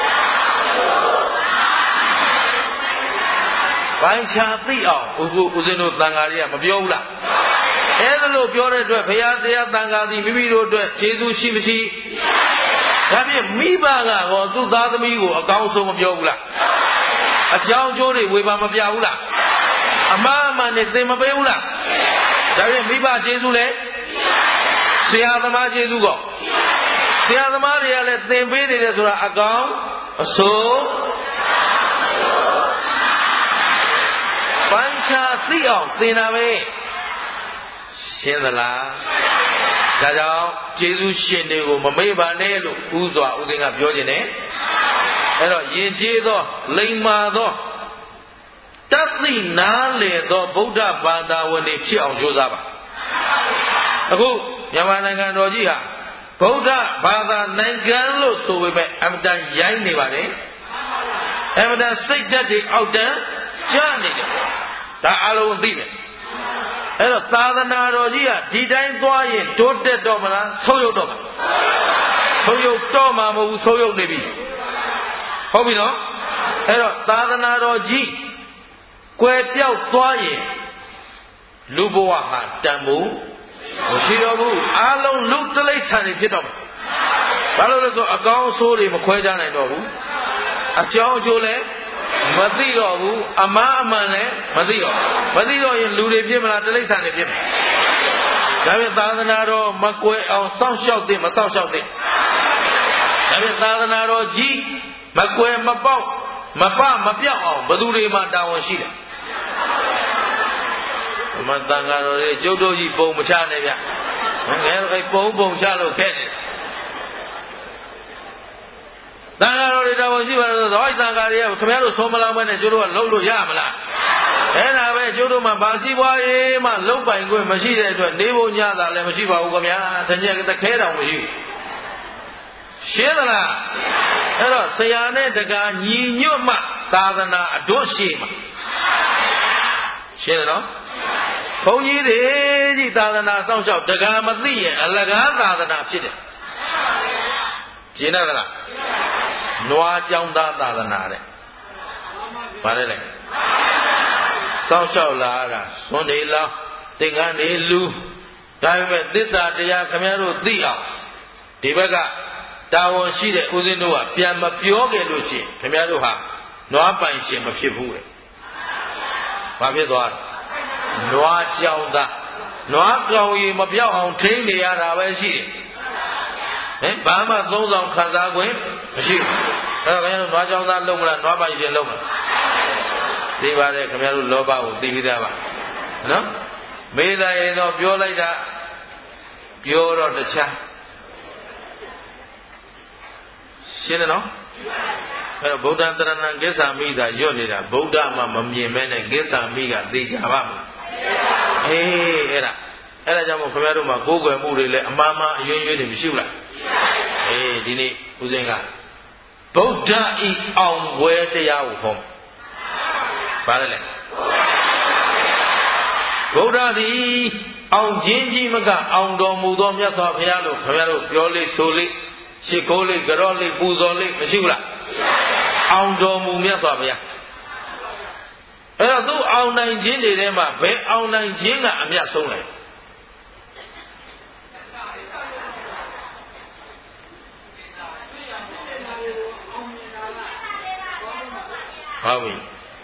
ပိုင်းခြားသိအောင်ဦးဇင်းတို့သံဃာတွေကမပြောဘူးလားအဲ့ဒါလို့ပြောတဲ့အတွက်ဘုရားတရားသံဃာသည်မိမိတို့အတွက်ကျေးဇူးရှိမရှိဒါဖြင့်မိဘကတော့သူ့သားသမီးကိုအကောင်းဆုံးမပြောဘူးလားအကြောင်းကျိုးတွေဝေဘာမပြဘူးလားအမှားအမှန်တွေသင်မပေးဘူးလားဒါဖြင့်မိဘကျေးဇူးလဲဆရာသမားကျေးဇူးကောဆရာသမားတွေကလည်းသင်ပေးနေတယ်ဆိုတာအကောင်းအဆိုးပိုင်းခြားသိအောင်သင်တာပဲရှင်းသလားဒါကြောင့်ကျေးဇူးရှင်တွေကိုမမေ့ပါနဲ့လို့ဥစွာဥစဉ်ကပြောခြင်းနဲ့အဲ့တော့ယဉ်ကျေးသောလိမ္မာသောတသိနားလေသောဗုဒ္ဓဘာသာဝင်တွေဖြစ်အောင်ကြိုးစားပါအခုမြန်မာနိုင်ငံတော်ကြီးဟာဗုဒ္ဓဘာသာနိုင်ငံလို့ဆိုပေမဲ့အမတန်ရိုင်းနေပါလေအမတန်စိတ်ဓာတ်တွေအောက်တန်းကျနေတယ်ဒါအလုံးသိတယ်အဲ့တော့သာသနာတော်ကြီးကဒီတိုင်းသွားရင်တိုးတက်တော့မလားဆုံးယုတ်တော့မလားဆုံးယုတ်တော့မှာမဟုတ်ဘူးဆုံးယုတ်နေပြီဟုတ်ပြီနော်အဲ့တော့သာသနာတော်ကြီးကွယ်ပြောက်သွားရင်လူဘဝဟာတန်ဖို့မရှိတော့ဘူးအားလုံးလူတလိษံတွေဖြစ်တော့မှာဘာလို့လဲဆိုအကောင်းအဆိုးတွေမခွဲခြားနိုင်တော့ဘူးအကြောင်းအကျိုးလည်းမသိတော့ဘူးအမှားအမှန်လည်းမသိတော့ရင်လူတွေဖြစ်မလားတိရစ္ဆာန်တွေဖြစ်မလားဒါဖြင့်သာသနာတော်မကွယ်အောင်စောင့်ရှောက်တဲ့မစောင့်ရှောက်တဲ့ဒါဖြင့်သာသနာတော်ကြီးမကွယ်မပေါက်မပမပြောက်အောင်ဘယ်သူတွေမှတာဝန်ရှိတယ်မတန်ဃာတော်တွေကျုပ်တို့ကြီးပုံမချနဲ့ဗျငယ်တို့အဲ့ပုံချလို့ခဲ့တယ်သံဃာတော်တွေတော်ရှိပါလို့ဆိုတော့အဲ့သံဃာတွေကခင်ဗျားတို့ဆုံးမလောက်မဲနဲ့ကျိုးတို့ကလှုပ်လို့ရမလားအဲ့ဒါပဲကျိုးတို့မှာဗာစီပွားရေးမှလှုပ်ပိုင်ခွင့်မရှိတဲ့အတွက်နေဖို့ညတာလည်းမရှိပါဘူးခင်ဗျာတညက်တခဲတောင်မရှိဘူးရှင်းသလားအဲ့တော့ဆရာနဲ့တကာညီညွတ်မှသာသနာအတွတ်ရှိမှာရှင်းတယ်နော်ဘုန်းကြီးတွေကြီးသာသနာစောင့်ရှောက်တကာမသိရင်အလကားသာသနာဖြစ်တယ်ရှင်းတယ်လားနွားကြောင်းသားသာသနာတဲ့ဗါလဲလေစောင့်ရှောက်လာတာသွန်တွေလောင်းသင်္ကန်းတွေလူဒါပေမဲ့သစ္စာတရားခင်ဗျားတို့သိအောင်ဒီဘက်ကတာဝန်ရှိတဲ့ဦးဇင်းတို့ကပြန်မပြောခဲ့လို့ရှိရင်ခင်ဗျားတို့ဟာနွားပိုင်ရှင်မဖြစ်ဘူးတဲ့ဘာဖြစ်သွားလဲနွားကြောင်းသားနွားကောင်ရီမပြောက်အောင်ထိန်းနေရတာပဲရှိတယ်ဘာမှသုံးဆောင်ခံစား권မရှိဘူးအဲ့ဒါခင်ဗျားတို့နွားကြောင်းသားလုံးမလားနွားပိုင်ရှင်လုံးမလားသိပါတယ်ခင်ဗျားတို့လောဘကိုသိပြီးသားပါနော်မေးလိုက်ရင်တော့ပြောလိုက်တာပြောတော့တခြားရှင်းတယ်နော်အဲ့တော့ဗုဒ္ဓတရဏံကိစ္ဆာမိသာရွတ်နေတာဗုဒ္ဓမှမမြင်မဲနဲ့ကိစ္ဆာမိကသိကြပါ့မလားအေးအဲ့ဒါကြောင့်မို့ခင်ဗျားတို့မှာကိုးကွယ်မှုတွေလည်းအမှားမှားအယွင်းယွင်းတွေမရှိဘူးလားအေးဒီနေ့ဦးဇင်းကဗုဒ္ဓဤအောင်ဝဲတရားကိုဟောပါလေဗုဒ္ဓသည်အောင်ခြင်းကြီးမကအောင်တော်မူသောမြတ်စွာဘုရားလို့ခင်ဗျားတို့ပြောလိဆိုလိရှိခိုးလိကြောလိပူဇော်လိမရှိဘူးလားအောင်တော်မူမြတ်စွာဘုရားအဲ့တော့သူအောင်နိုင်ခြင်းတွေထဲမှာဘယ်အောင်နိုင်ခြင်းကအမြတ်ဆုံးလဲဟုတ်ပြီ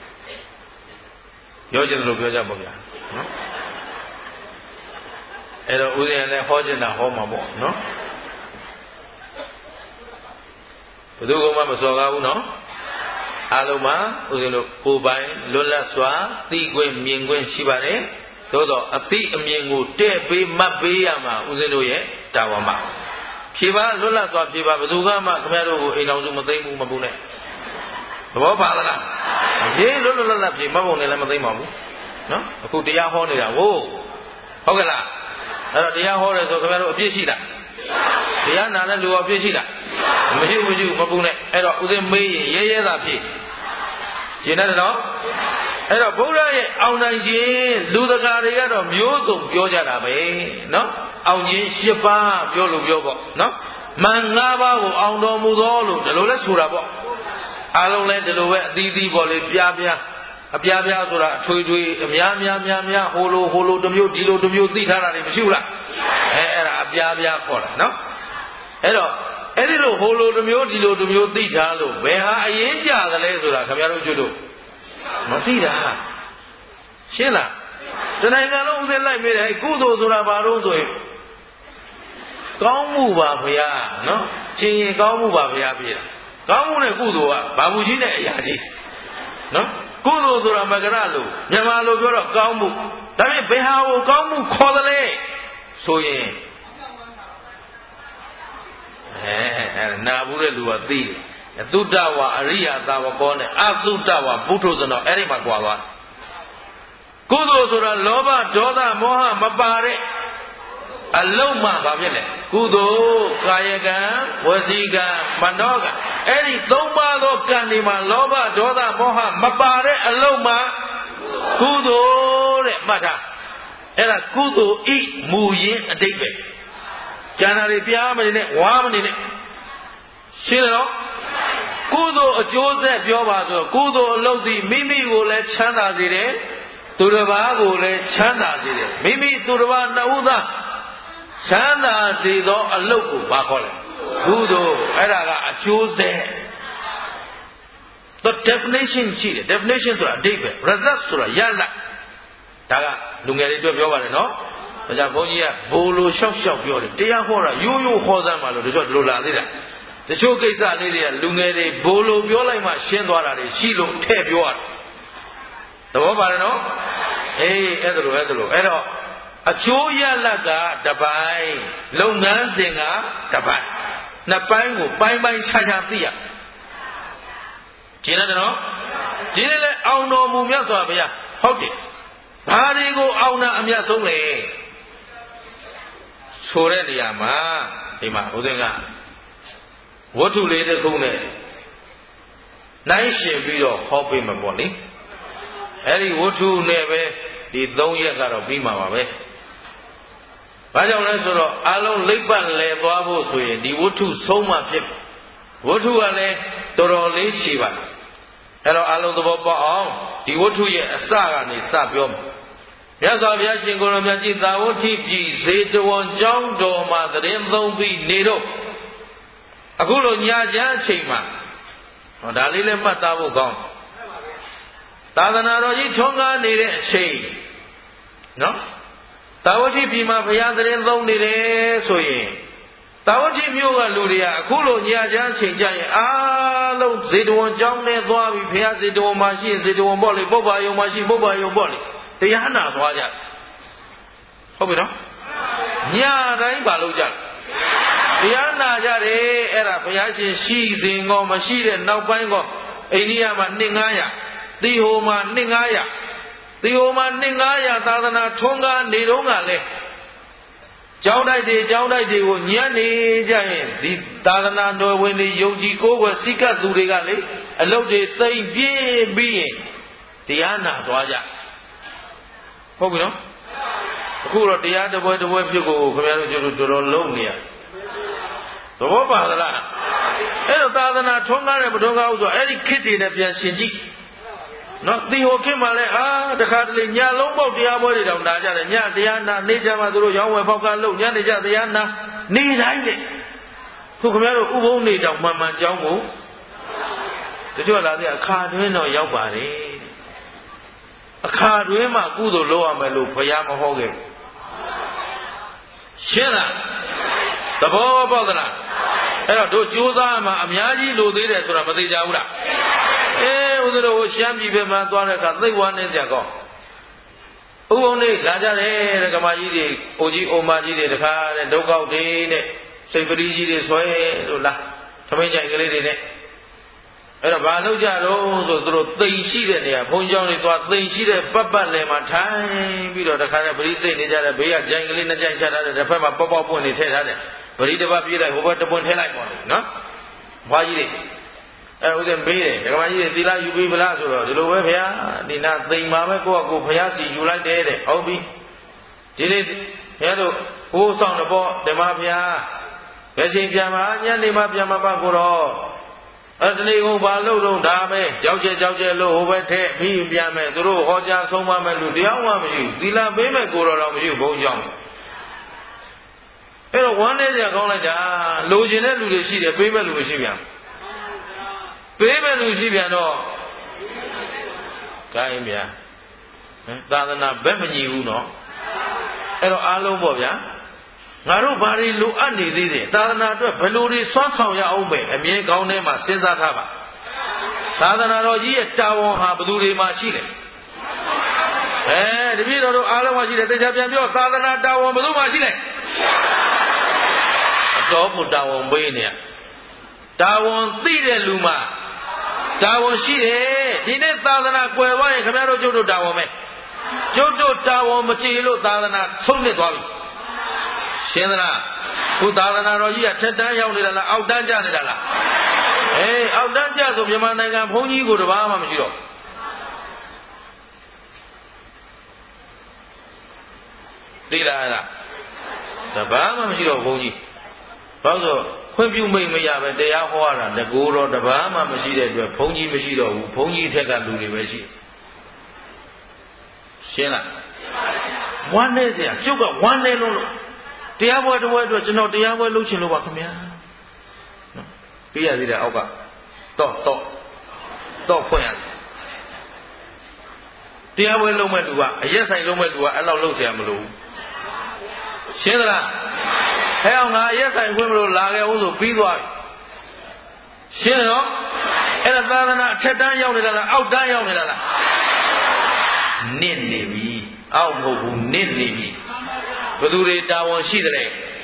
ပြောချင်တယ်လို့ပြောကြပါဗျာနော်အဲ့တော့ဦးဇင်းလည်းဟောချင်တာဟောမှာပေါ့နော်ဘယ်သူမှမစော်ကားဘူးနော်အားလုံးမှာဦးဇင်းတို့ကိုယ်ပိုင်လွတ်လပ်စွာသိခွင့်မြင်ခွင့်ရှိပါတယ်သို့တော့အသိအမြင်ကိုတဲ့ပေးမှတ်ပေးရမှာဦးဇင်းတို့ရဲ့တာဝန်ပါဖြေပါလွတ်လပ်စွာဖြေပါဘယ်သူမှခင်ဗျားတို့ကိုအိမ်တော်စုမသိဘူးမပူနဲ့သဘောပါလားရေးလွတ်လပ်ဖြေမှတ်ဖို့နဲ့လည်းမသိပါဘူးနော်အခုတရားဟောနေတာဟုတ်ကဲ့လားအဲ့တော့တရားဟောတယ်ဆိုခင်ဗျားတို့အပြစ်ရှိလားတရားနာတဲ့လူကအပြစ်ရှိလားမရှိဘူးမပူနဲ့အဲ့တော့ဦးဇင်းမေးရင်ရဲသာဖြစ်ရှင်းတယ်နော်အဲ့တော့ဘုရားရဲ့အောင်နိုင်ခြင်းလူတကာတွေကတော့မျိုးစုံပြောကြတာပဲနော်အောင်ခြင်း၈ပါးပြောလို့ပြောပေါ့နော်မန်၅ပါးကိုအောင်တော်မူသောလို့ဒီလိုလဲဆိုတာပေါ့အားလုံးလဲဒီလိုပဲအသီးသီးပေါ့လေပြားအပြားဆိုတာအထွေထွေအများဟိုလိုတစ်မျိုးဒီလိုတစ်မျိုးသိထားတာတွေမရှိဘူးလားအဲ့ဒါအပြားခေါ်တာနော်အဲ့တော့အဲ့ဒီလိုဟိုလိုတစ်မျိုးဒီလိုတစ်မျိုးသိထားလို့ဘယ်ဟာအရင်ကြသလဲဆိုတာခင်ဗျားတို့ကျွတ်တို့မသိတာရှင်းလားတနိုင်ငံလုံးဥစဉ်လိုက်မိတယ်ကုသိုလ်ဆိုတာဘာလို့ဆိုရင်ကောင်းမှုပါဗျာနော်ရှင်ရင်ကောင်းမှုပါဗျာပြည့်တာကောင်းမှုနဲ့ကုသိုလ်ကဘာမှုရှိတဲ့အရာကြီးနော်ကုသိုလ်ဆိုတာမကရလို့မြန်မာလိုပြောတော့ကောင်းမှုဒါပေမဲ့ဘယ်ဟာကိုကောင်းမှုခေါ်တယ်လဲဆိုရင်နာဘူးတဲ့လူကသိတယ်သုတ္တဝါအရိယသာဝကောနဲ့အသုတ္တဝါပုထုဇဏောအဲ့ဒီမှာကြွားသွားကုသိုလ်ဆိုတာလောဘဒေါသမောဟမပါတဲ့အလုံးမှဘာဖြစ်လဲကုသိုလ်ကာယကံဝစီကံမနောကံအဲ့ဒီ၃ပါးသောကံဒီမှာလောဘဒေါသမောဟမပါတဲ့အလုံးမှကုသိုလ်တဲ့မှတ်ထားအဲ့ဒါကုသိုလ်ဤမူရင်းအတိတ်ပဲကျန်တာတွေပြားမနေနဲ့ဝါမနေနဲ့ရှင်းတယ်နော်ကုသိုလ်အကျိုးဆက်ပြောပါဆိုကုသိုလ်အလုပ်သည်မိမိကိုလည်းချမ်းသာစေတယ်သူတစ်ပါးကိုလည်းချမ်းသာစေတယ်မိမိသူတစ်ပါးနှစ်ဦးသားချမ်းသာစေသောအလုပ်ကိုဘာခေါ်လဲကုသိုလ်အဲ့ဒါကအကျိုးဆက် the definition ရှိတယ် definition ဆိုတာအဓိပ္ပာယ် result ဆိုတာရလဒ်ဒါကလူငယ်တွေအတွက်ပြောပါတယ်နော်ဒါကြောင့်ဘုန်းကြီးကဘိုလ်လိုရှောက်ပြောတယ်တရားဟောတာရိုးဟောစမ်းပါလို့တချို့ဒီလိုလာသေးတာတချို့ကိစ္စလေးတွေကလူငယ်တွေဘိုလ်လိုပြောလိုက်မှရှင်းသွားတာတွေရှိလို့ထည့်ပြောရတယ်သဘောပါတယ်နော်အေးအဲ့ဒါလိုအဲ့တော့အကျိုးရလဒ်ကတစ်ပိုင်းလုပ်ငန်းစဉ်ကတစ်ပိုင်းနှစ်ပိုင်းကိုပိုင်းခြားသိရကျင်းတယ်နော်ဒီနေ့လဲအောင်တော်မူမြတ်စွာဘုရားဟုတ်တယ်ဘာတွေကိုအောင်တာအမြတ်ဆုံးလဲဆိုတဲ့နေရာမှာဒီမှာဦးဇင်းကဝတ္ထုလေးတစ်ခုနဲ့နိုင်ရှင်ပြီးတော့ဟောပေးမှာပေါ့လေအဲ့ဒီဝတ္ထုနဲ့ပဲဒီ၃ရက်ကတော့ပြီးမှာပါပဲဘာကြောင့်လဲဆိုတော့အလုံးလိပ်ပတ်လဲသွားဖို့ဆိုရင်ဒီဝတ္ထုဆုံးမှဖြစ်ဝတ္ထုကလည်းတော်တော်လေးရှိပါအဲ့တော့အလုံးသဘောပေါက်အောင်ဒီဝတ္ထုရဲ့အစကနေစပြောမှာမြတ်စွာဘုရားရှင်ကိုယ်တော်မြတ်ကြီးသာဝတိပြည်ဇေတဝန်ကျောင်းတော်မှာသရင်သုံးပြီးနေတော့အခုလိုညချမ်းအချိန်မှာဒါလေးလည်းမှတ်သားဖို့ကောင်းသာသနာတော်ကြီးထွန်းကားနေတဲ့အချိန်နော်သာဝတိပြည်မှာဘုရားသရင်သုံးနေတယ်ဆိုရင်သာဝတိမြို့ကလူတွေကအခုလိုညချမ်းအချိန်ကြရင်အားလုံးဇေတဝန်ကျောင်းနဲ့သွားပြီးဘုရားဇေတဝန်မှာရှိဇေတဝန်ပေါ့လေပုဗ္ဗာယုံမှာရှိပုဗ္ဗာယုံပေါ့လေတရားနာသွားကြဟုတ်ပြီနော်ညတိုင်းပါလို့ကြတရားနာကြတယ်အဲ့ဒါဘုရားရှင်ရှိစဉ်ကောမရှိတဲ့နောက်ပိုင်းကောအိန္ဒိယမှာနှစ်900သီဟိုမှာနှစ်900သီဟိုမှာနှစ်900သာသနာထွန်းကားနေတော့ကလည်းကျောင်းတိုက်တွေကိုညံ့နေကြရင်ဒီသာသနာတော်ဝင်တွေယုံကြည်ကိုးကွယ်စိတ်ကပ်သူတွေကလေအလုပ်တွေသိမ့်ပြင်းပြီးရင်တရားနာသွားကြဟုတ်ပြီနော်အခုတော့တရားတပွဲဖြစ်ကိုခင်ဗျားတို့ကျတော့တော်တော်လုံးနေရသဘောပါသလားအဲ့တော့သာသနာထွန်းကားတဲ့မထွန်းကားဘူးဆိုအဲ့ဒီခေတ်တွေနဲ့ပြန်ရှင်ကြည့်နော်သီဟိုခေတ်မှာလဲတခါတလေညလုံးပေါက်တရားပွဲတွေတောင်နာကြတယ်ညတရားနာနေကြမှာသူတို့ရောင်းဝယ်ဖောက်ကလုပ်ညနေကြတရားနာနေတိုင်းလေခုခင်ဗျားတို့ဥပုံနေတောင်မှန်ကြောင်းကိုတချို့လာတဲ့အခါတွင်းတော့ရောက်ပါတယ်အခါတွင်းမှာကုသိုလ်လုပ်ရမယ်လို့ဘုရားမဟောခဲ့ဘူးရှင်းလားသဘောပေါက်သလားအဲ့တော့တို့ကြိုးစားမှအများကြီးလိုသေးတယ်ဆိုတာမသိကြဘူးလားဦးဇင်းတို့ရှမ်းပြည်ဘက်မှာသွားတဲ့အခါသိဝါနေကြကောဥပုံနေလာကြတယ်ဓမ္မကြီးတွေအိုကြီးအိုမကြီးတွေတခါတဲ့ဒုက္ခောက်တွေနဲ့စိတ်ပရိကြီးတွေဆွဲလို့လားသမင်းကြိုင်ကလေးတွေနဲ့အဲ့တော့ဘာလုပ်ကြတော့ဆိုသူတို့သိမ်ရှိတဲ့နေရာဘုန်းကြီးကျောင်းတွေသွားသိမ်ရှိတဲ့ပတ်ပတ်လည်မှာထိုင်ပြီးတော့တခါနဲ့ပရိစိတ်နေကြတဲ့ဘေးကကြိုင်ကလေးနှစ်ကြိုင်ချထားတဲ့တစ်ဖက်မှာပေါက်ပေါက်ပွင့်နေထည့်ထားတယ်ပရိတစ်ပတ်ပြေးလိုက်ဟိုဘက်တပွင့်ထည့်လိုက်ပေါ့နော်ဘွားကြီးတွေဥစဉ်ပေးတယ်ဒကမကြီးတွေသီလယူပြီးဗလားဆိုတော့ဒီလိုပဲဗျာဒီနာသိမ်မှာပဲကိုယ့်အကိုဘုရားစီယူလိုက်တယ်တဲ့ဟုတ်ပြီဒီနေ့ဘုရားတို့ဟိုးဆောင်တော့ပေါ့ဓမ္မဘုရားဘယ်ချိန်ပြန်မှာညနေမှပြန်မှာပါကိုတော့တနေ့ကုန်ဘာလို့တော့ဒါပဲကြောက်ကြလို့ဟိုပဲထဲပြီးပြန်မယ်သူတို့ဟောကြားဆုံးမမယ်လူတရားမှမရှိဘူးသီလပေးမယ်ကိုတော့မရှိဘူးဘုန်းကြောင့်အဲ့တော့ဝမ်းနေကြကောင်းလိုက်တာလိုချင်တဲ့လူတွေရှိတယ်ပေးမဲ့လူမရှိပြန်ပေးမဲ့လူရှိပြန်တော့ကိုင်းဗျာသာသနာဘက်မညီဘူးနော်အဲ့တော့အားလုံးပေါ့ဗျာငါတို့ဘာတွေလိုအပ်နေသေးတယ်သာသနာအတွက်ဘယ်လိုတွေစွမ်းဆောင်ရအောင်ပဲအမြင်ကောင်းထဲမှာစဉ်းစားထားပါသာသနာတော်ကြီးရဲ့တာဝန်ဟာဘယ်သူတွေမှာရှိလဲတပည့်တော်တို့အားလုံးမှာရှိတယ်တရားပြန်ပြောသာသနာတာဝန်ဘယ်သူမှာရှိလဲအတော်ကိုတာဝန်ပေးနေရတာဝန်သိတဲ့လူမှာတာဝန်ရှိတယ်ဒီနေ့သာသနာကွယ်သွားရင်ခင်ဗျားတို့ကျုပ်တို့တာဝန်ပဲကျုပ်တို့တာဝန်မကြည့်လို့သာသနာဆုံးနေသွားပြီရှင်းသလားခုသာသနာတော်ကြီးကထက်တန်းရောက်နေတာလားအောက်တန်းကျနေတာလားအောက်တန်းကျဆိုမြန်မာနိုင်ငံဘုန်းကြီးကိုတပါးမှမရှိတော့သိလားအဲ့ဒါတပါးမှမရှိတော့ဘုန်းကြီးဘာလို့ဆိုခွင့်ပြုမိတ်မရပဲတရားဟောရတာတကူတော့တပါးမှမရှိတဲ့အတွက်ဘုန်းကြီးမရှိတော့ဘူးဘုန်းကြီးထက်ကလူတွေပဲရှိရှင်းလားဝမ်းနေစရာကျုပ်ကဝမ်းနေလို့တရားပွဲတစ်ပွဲအတွက်ကျွန်တော်တရားပွဲလုပ်ချင်လို့ပါခင်ဗျာပြရသေးတယ်အောက်ကတော့ဖွင့်ရတယ်တရားပွဲလုပ်မဲ့လူကအရက်ဆိုင်လုပ်မဲ့လူကအဲ့လောက်လုပ်เสียမလို့ရှင်းသလားဟဲ့အောင်ငါအရက်ဆိုင်ဖွင့်မလို့လာခဲ့ဦးဆိုပြီးသွားပြီရှင်းတယ်နော်အဲ့ဒါသာသနာအထက်တန်းရောက်နေတာလားအောက်တန်းရောက်နေတာလားနစ်နေပြီအောက်မဟုတ်ဘူးနစ်နေပြီဘယ်သူတွေတာဝန်ရှိတယ်လဲ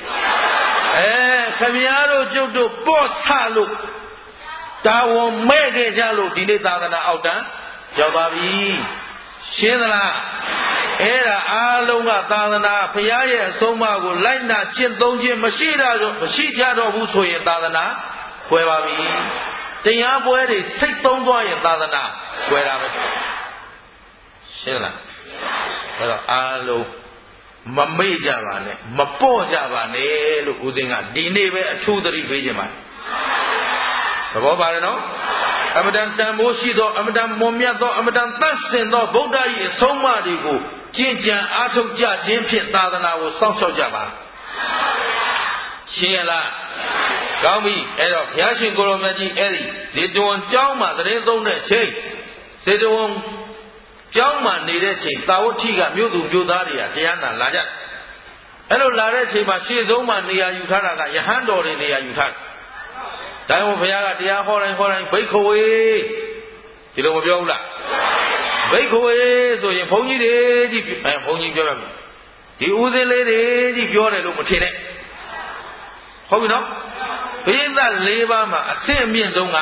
ခင်ဗျားတို့ကျုပ်တို့ပေါ့ဆလို့တာဝန်မဲ့ခဲ့ကြလို့ဒီနေ့သာသနာအောက်တန်းရောက်သွားပြီရှင်းသလားအဲ့ဒါအားလုံးကသာသနာဘုရားရဲ့အဆုံးအမကိုလိုက်နာကျင့်သုံးခြင်းမရှိကြတော့ဘူးဆိုရင်သာသနာကွယ်ပါပြီတရားပွဲတွေစိတ်သုံးသွားရင်သာသနာကွယ်တာပဲရှင်းလားအဲ့တော့အားလုံးမမေ့ကြပါနဲ့မပေါ့ကြပါနဲ့လို့ဦးဇင်းကဒီနေ့ပဲအထူးသတိပေးခြင်းပါသဘောပါတယ်နော်အမတန်တန်ဖိုးရှိသောအမတန်မွန်မြတ်သောအမတန်သန့်စင်သောဗုဒ္ဓ၏အဆုံးအမတွေကိုကျင့်ကြံအားထုတ်ကြခြင်းဖြင့်သာသနာကိုစောင့်ရှောက်ကြပါရှင်းရလားကောင်းပြီအဲ့တော့ဘုရားရှင်ကိုရောမြတ်ကြီးအဲ့ဒီဇေတဝန်ကျောင်းမှာသတင်းသုံးတဲ့အချိန်ဇေတဝန်ကျောင်းမှာနေတဲ့ချိန်တာဝတိကမြို့သူမြို့သားတွေကတရားနာလာကြတယ်အဲ့လိုလာတဲ့ချိန်မှာရှေ့ဆုံးမှာနေရာယူထားတာကယဟန်တော်တွေနေရာယူထားတယ်ဒါကြောင့်ဘုရားကတရားဟောတိုင်းဘိက္ခဝေဒီလိုမပြောဘူးလားဘိက္ခဝေဆိုရင်ဘုန်းကြီးတွေကြီးဘုန်းကြီးပြောရမယ်ဒီဦးစင်းလေးတွေကြီးပြောတယ်လို့မထင်နဲ့ဟုတ်ပြီနော်ဘိသ၄ပါးမှာအဆင့်အမြင့်ဆုံးက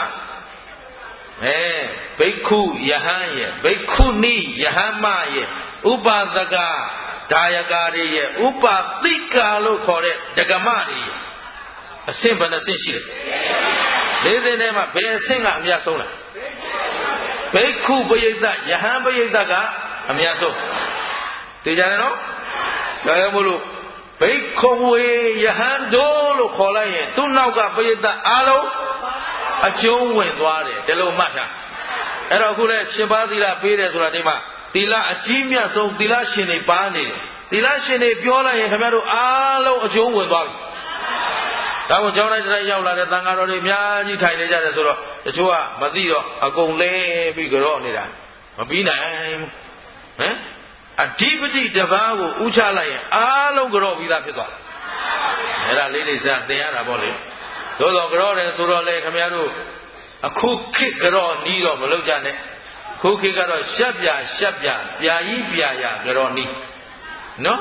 ဘိက္ခုယဟန်ရဲ့ဘိက္ခုနိယဟန်မရဲ့ဥပါဒကဒါယကာတွေရဲ့ဥပါတိကာလို့ခေါ်တဲ့ဒဂမတွေအဆင့်ဘယ်နှဆင့်ရှိလဲ၄ဆင့်ထဲမှာဘယ်အဆင့်ကအများဆုံးလဲဘိက္ခုပရိသတ်ယဟန်ပရိသတ်ကအများဆုံးသိကြတယ်နော်ဒါကြောင့်မို့လို့ဘိက္ခဝေယဟန်တို့လို့ခေါ်လိုက်ရင်သူ့နောက်ကပရိသတ်အားလုံးအကျုံးဝင်သွားတယ်ဒီလိုမှတ်ထားအဲ့တော့အခုလဲရှင်ပါးသီလပေးတယ်ဆိုတာဒီမှာသီလအကြီးမြတ်ဆုံးသီလရှင်တွေပါနေတယ်သီလရှင်တွေပြောလိုက်ရင်ခင်ဗျားတို့အားလုံးအကျုံးဝင်သွားပြီဒါကိုကျောင်းလိုက်တိုင်းရောက်လာတဲ့သံဃာတော်တွေအများကြီးထိုင်နေကြတယ်ဆိုတော့တချို့ကမသိတော့အကုန်လဲပြီးကြော့နေတာမပြီးနိုင်ဟမ်အဓိပတိတစ်ပါးကိုဥချလိုက်ရင်အားလုံးကြော့ပြီးသားဖြစ်သွားအဲ့ဒါလေးစသင်ရတာပေါ့လေသို့တော်ကြော့တယ်ဆိုတော့လေခင်ဗျားတို့အခုခေတ်ကြော့နီးတော့မလုပ်ကြနဲ့ခုခေတ်ကတော့ရှက်ပြပြာကြီးပြာရကြော့နီးနော်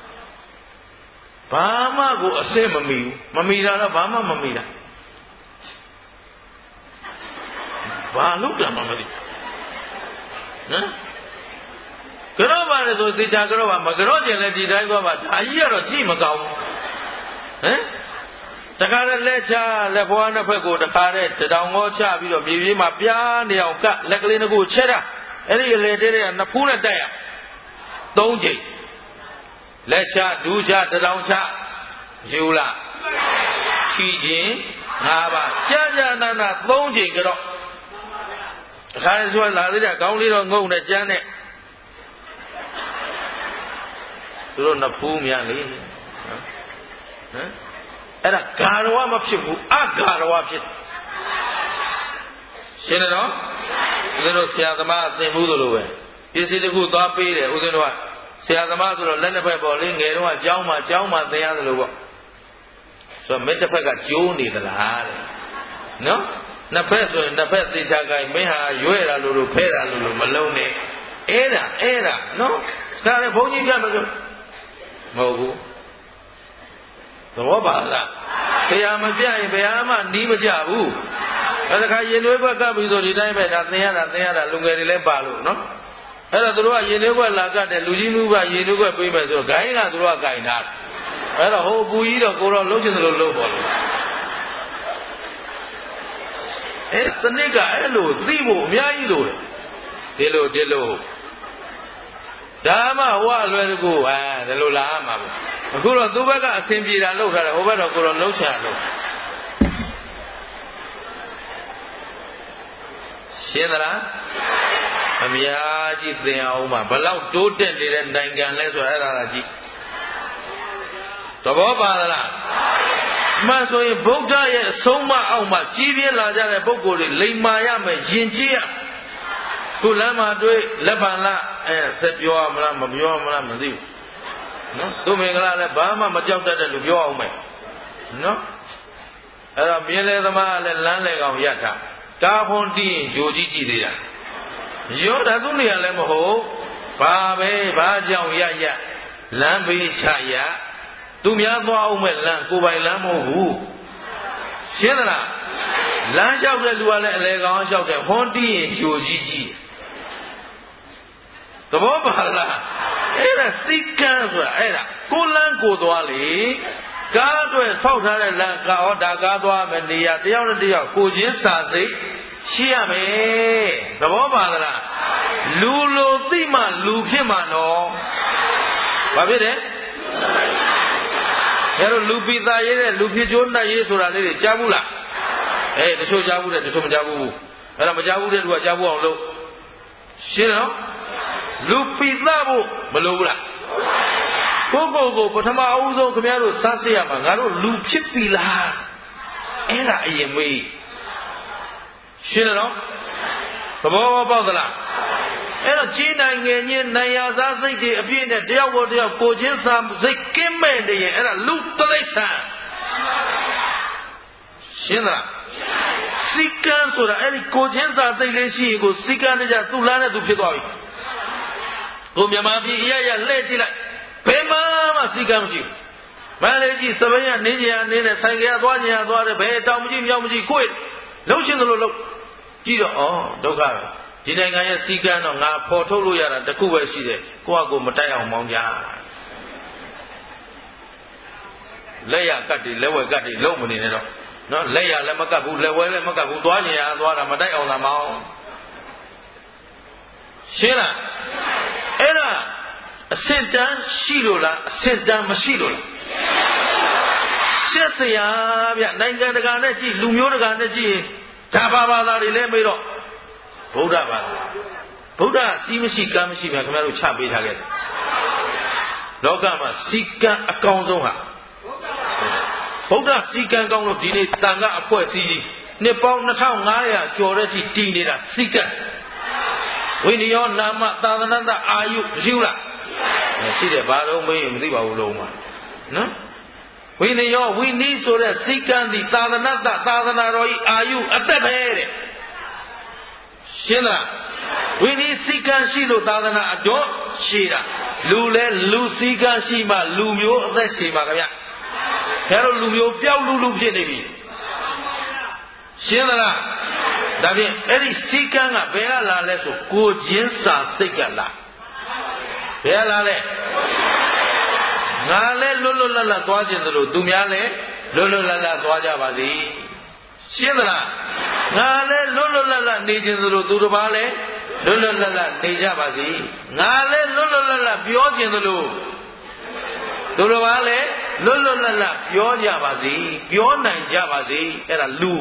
ဘာမှကိုအစစ်မမီဘူးမမီတာတော့ဘာမှမမီတာဘဘာလို့တမ်းမမသိနော်ကြော့ပါတယ်ဆိုတေချာကြော့ပါမကြော့ကျင်လဲဒီတိုင်းသွားပါဒါကြီးကတော့ကြည့်မကောင်းဘူးဟမ်တခါတည်းလက်ချလက်ဘွားနှစ်ဖက်ကိုတခါတည်းတောင်ငေါချပြီးတော့မြေပြေးမှာပြားနေအောင်ကလက်ကလေးတစ်ခုချက်တာအဲ့ဒီလေတဲတဲ့နှစ်ဖူးနဲ့တိုက်ရ3ချိန်လက်ချဒူးချတောင်ချယူလားချီချင်း5ပါးကြာနာနာ3ချိန်ကြော့တခါတည်းဆိုလာသေးတယ်ခေါင်းလေးတော့ငုံနဲ့ကျန်းနဲ့သူတို့နှစ်ဖူးများလေဟမ်အဲ့ဒါဂါရဝမဖြစ်ဘူးအဂါရဝဖြစ်ရှင်းတယ်နော်ဦးဇင်းတို့ဆရာသမားသင်ဘူးလို့ပဲပစ္စည်းတစ်ခုသွားပေးတယ်ဦးဇင်းတို့ကဆရာသမားဆိုတော့လက်နှစ်ဖက်ပေါ်လေးငယ်တော့ကကျောင်းမှာသင်ရတယ်လို့ပေါ့ဆိုတော့မင်းတစ်ဖက်ကကျိုးနေသလားတဲ့နော်နှစ်ဖက်ဆိုရင်နှစ်ဖက်သေချာကိုင်းမင်းဟာရွဲ့တာလို့ဖဲတာလို့မလုံးနဲ့အဲ့ဒါနော်ဒါလည်းဘုန်းကြီးပြမလို့မဟုတ်ဘူးသဘောပါလားဆရာမပြရင်ဘယ်ဟာမှနီးမကြဘူးအဲ့ဒါခါရင်သွေးဘက်ကပ်ပြီးဆိုဒီတိုင်းပဲဒါသင်ရတာလူငယ်တွေလည်းပါလို့နော်အဲ့တော့သူတို့ကရင်သွေးဘက်လာကတ်တယ်လူကြီးမှုကရင်သွေးဘက်ပေးမယ်ဆိုတော့ဂိုင်းကသူတို့ကဂိုင်းတာအဲ့တော့ဟိုပူကြီးတော့ကိုတော့လှုပ်ချင်တယ်လို့လှုပ်ပါလို့အဲ့စနစ်ကအဲ့လိုသိဖို့အများကြီးလို့ဒီလိုဒါမှဟိုအလွယ်တကူဒီလိုလာမှာပေါ့အခုတော့သူ့ဘက်ကအဆင်ပြေတာလုပ်ထားတယ်ဟိုဘက်တော့ကိုတော့လှုပ်ရှားလို့ရှင်းသလားအများကြီးသင်အောင်ပါဘလောက်တိုးတက်နေတဲ့နိုင်ငံလဲဆိုအဲ့ဒါကကြည့်သဘောပါသလားမှန်ဆိုရင်ဗုဒ္ဓရဲ့အဆုံးအမအောက်မှာကြီးပြင်းလာကြတဲ့ပုဂ္ဂိုလ်တွေလိမ္မာရမယ်ယဉ်ကျေးရခုလမ်းမှာတွေ့လက်ပံလားဆက်ပြောရမလားမပြောရမလားမသိဘူးနော်သူမင်္ဂလာလည်းဘာမှမကြောက်တတ်တဲ့လူပြောအောင်မယ်နော်အဲ့တော့မြင်းလေသမားလည်းလမ်းလေကောင်ရတာကားဖွန်တီးရင်ဂျိုကြီးကြည့်သေးတာရောတာသူနေရာလည်းမဟုတ်ဘာကြောင့်ရလမ်းဘေးချရသူများသွားအောင်မဲ့လမ်းကိုပိုင်လမ်းမဟုတ်ဘူးရှင်းသလားလမ်းလျှောက်တဲ့လူကလည်းအလေကောင်လျှောက်တယ်ဟွန်တီးရင်ဂျိုကြီးကြည့်သဘောပါလားအဲ့ဒါစိတ်ကန်းဆိုတာအဲ့ဒါကိုလန်းကိုသွားလေကားအတွက်ဖောက်ထားတဲ့လမ်းကားဒါကားသွားမယ်နေရာတယောက်နဲ့တယောက်ကိုချင်းစာသိရှိရမယ်သဘောပါလားလူလိုသိမှလူဖြစ်မှာနော်ဘာဖြစ်တယ်အဲ့တော့လူပိသားရေးတဲ့လူဖြစ်ကျိုးနှက်ရေးဆိုတာလေးတွေကြားဘူးလားတချို့ကြားဘူးတယ်တချို့မကြားဘူးအဲ့ဒါမကြားဘူးတဲ့သူကကြားဘူးအောင်လုပ်ရှင်းနော်လူပိသားဖို့မလိုဘူးလားကိုပထမအဦးဆုံးခင်ဗျားတို့စားစစ်ရမှာငါတို့လူဖြစ်ပြီလားအဲ့ဒါအရင်မေးရှင်းနော်သဘောပေါက်သလားအဲ့တော့ကြီးနိုင်ငယ်ချင်းနိုင်ရစားစိတ်တွေအပြည့်နဲ့တယောက်ပေါ်တယောက်ကိုချင်းစာစိတ်ကင်းမဲ့နေရင်အဲ့ဒါလူတိရစ္ဆာန်ရှင်းလားစိကံဆိုတာအဲ့ဒီကိုချင်းစာစိတ်လေးရှိရင်ကိုစိကံတကြသူ့လမ်းနဲ့သူဖြစ်သွားပြီကိုမြမပြည်ရလှည့်ကြည့်လိုက်ဘယ်မှစိကံမရှိဘူးမန္တလေးကြီးစပင်းကနေကြနေနဲ့ဆိုင်ကရသွားကြရသွားတယ်ဘယ်တောင်မကြီးမြောက်မကြီးကိုယ်လှုပ်ရှင်သလိုလှုပ်ကြည့်တော့ဒုက္ခပဲဒီနိုင်ငံရဲ့စီကံတော့ငါဖော်ထုတ်လို့ရတာတခုပဲရှိတယ်ကိုယ့်အကိုမတိုက်အောင်မောင်းကြလက်ရကတ်တွေလက်ဝဲကတ်တွေလုံးမနေနဲ့တော့နော်လက်ရလည်းမကတ်ဘူးလက်ဝဲလည်းမကတ်ဘူးသွားကြရသွားတာမတိုက်အောင်သာမောင်းရှင်းလားအဲ့ဒါအစင်တန်းရှိလို့လားအစင်တန်းမရှိလို့လားရှင်းစရာဗျနိုင်ငံတကာနဲ့ကြည့်လူမျိုးတကာနဲ့ကြည့်ဒါဘာသာတွေလည်းမေးတော့ဗုဒ္ဓဘာသာဗုဒ္ဓစီးမရှိကမ်းမရှိဗျာခင်ဗျားတို့ချပေးထားခဲ့တယ်လောကမှာစီကံအကောင်ဆုံးဟာဗုဒ္ဓစီကံကောင်းလို့ဒီနေ့တန်ခါအဖွဲ့စည်းကြီးနှစ်ပေါင်း2500ကျော်တဲ့အထိတည်နေတာစီကံဝိနည်းရောနာမသာသနာ့အာယုမရှိဘူးလားရှိတယ်ဘာလို့မေးရင်မသိပါဘူးလုံးမှာနော်ဝိနည်းရောဝိနည်းဆိုတဲ့စီကံဒီသာသနာ့သာသနာတော်ဤအာယုအသက်ပဲတဲ့ရှင်းလားဝိနည်းစီကံရှိလို့သာသနာအတော်ရှိတာလူလဲလူစီကံရှိမှလူမျိုးအသက်ရှိမှာခင်ဗျာဒါတော့လူမျိုးပျောက်လူဖြစ်နေပြီရှင်းသလားဒါဖြင့်အဲ့ဒီစီကံကဘယ်ကလာလဲဆိုကိုချင်းစာစိတ်ကလာဘယ်ကလာလဲငါလည်းလွတ်လွတ်လပ်လပ်သွားခြင်းသလိုသူများလည်းလွတ်လွတ်လပ်လပ်သွားကြပါစေရှင်းသလားငါလည်းလွတ်လွတ်လပ်လပ်နေခြင်းသလိုသူတစ်ပါးလည်းလွတ်လွတ်လပ်လပ်နေကြပါစေငါလည်းလွတ်လွတ်လပ်လပ်ပြောခြင်းသလိုသူတစ်ပါးလည်းလွတ်လွတ်လပ်လပ်ပြောကြပါစေပြောနိုင်ကြပါစေအဲ့ဒါလူ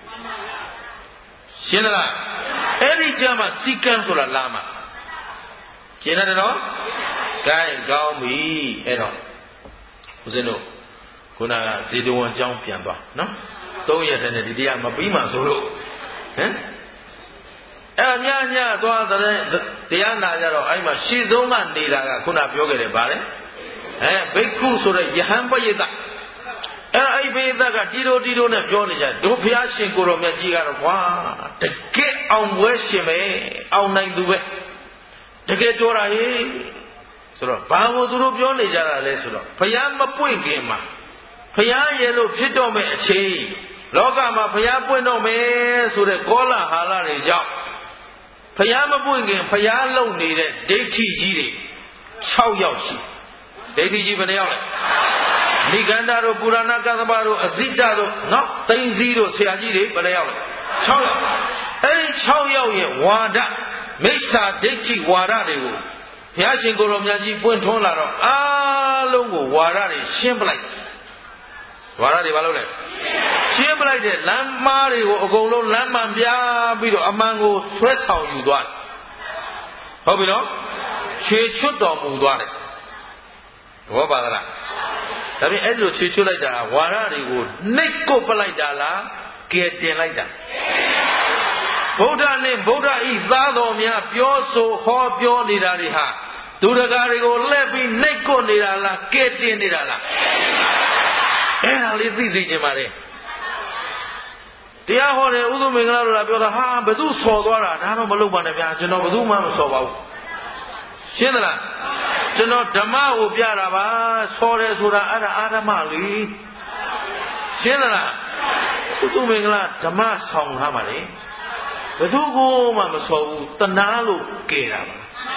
ရှင်းသလားအဲ့ဒီကြမှာစီကံဆိုတာလာမှာရှင်းတယ်နော်ကောင်းပြီအဲ့တော့ဦးဇင်းတို့ခုနကဇေတဝန်အကြောင်းပြန်သွားနော်3ရက်တည်းနဲ့ဒီတရားမပြီးမှဆိုလို့ဟမ်အဲ့ညသွားတဲ့တရားနာကြတော့အဲ့မှာရှေ့ဆုံးကနေတာကခုနပြောခဲ့တယ်ဗါလေဘိက္ခုဆိုတဲ့ယဟန်ပရိသတ်အဲ့ဘိသတ်ကတီတိုနဲ့ပြောနေကြတို့ဘုရားရှင်ကိုတော်မြတ်ကြီးကတော့ကွာတကယ်အောင်ပွဲရှင်ပဲအောင်နိုင်သူပဲတကယ်ပြောတာဟေးဆိုတော့ဘာလို့သူတို့ပြောနေကြတာလဲဆိုတော့ဘုရားမပွင့်ခင်မှာဘုရားရဲ့လို့ဖြစ်တော့မဲ့အချိန်လောကမှာဘုရားပွင့်တော့မယ်ဆိုတဲ့ကောလာဟာလတွေကြောင့်ဘုရားမပွင့်ခင်ဘုရားလုံနေတဲ့ဒိဋ္ဌိကြီးတွေ6ယောက်ရှိဒိဋ္ဌိကြီးဘယ်နှယောက်လဲနိဂန္ဓတို့ပုရဏကသဗ္ဗတို့အဇိတတို့နော်သိန်းစီတို့ဆရာကြီးတွေဘယ်နှယောက်လဲ6ယောက်အဲဒီ6ယောက်ရဲ့ဝါဒမိစ္ဆာဒိဋ္ဌိဝါဒတွေကိုဘုရားရှင်ကိုယ်တော်မြတ်ကြီးပွင့်ထွန်းလာတော့အားလုံးကိုဝါဒတွေရှင်းပလိုက်ဝါဒတွေဘာလို့လဲရှင်းပလိုက်တဲ့လမ်းမားတွေကိုအကုန်လုံးလမ်းမှန်ပြပြီးတော့အမှန်ကိုဆွဲဆောင်ယူသွားတယ်ဟုတ်ပြီနော်ခြေချွတ်တော်မူသွားတယ်ဘောပါလားဒါပြင်အဲ့လိုခြေချွတ်လိုက်တာဝါဒတွေကိုနှိပ်ကုတ်ပလိုက်တာလားကဲတင်လိုက်တာဗုဒ္ဓနဲ့ဗုဒ္ဓဤသားတော်များပြောဆိုဟောပြောနေတာတွေဟာသူတကာတွေကိုလှည့်ပြီးနှိပ်ကွနေတာလားကဲတင်နေတာလားအဲ့ဒါလေးသိသိချင်ပါလေတရားဟောတယ်ဥဒုမင်္ဂလာတို့ကပြောတာဟာဘသူဆော်သွားတာဒါတော့မလုပ်ပါနဲ့ဗျာကျွန်တော်ဘသူမှမဆော်ပါဘူးရှင်းသလားကျွန်တော်ဓမ္မကိုပြတာပါဆော်တယ်ဆိုတာအဲ့ဒါအာဓမ္မလေရှင်းသလားဥဒုမင်္ဂလာဓမ္မဆောင်ထားပါလေဘယ်သူကိုမှမဆော်ဘူးတနာလို့ကဲတာပါ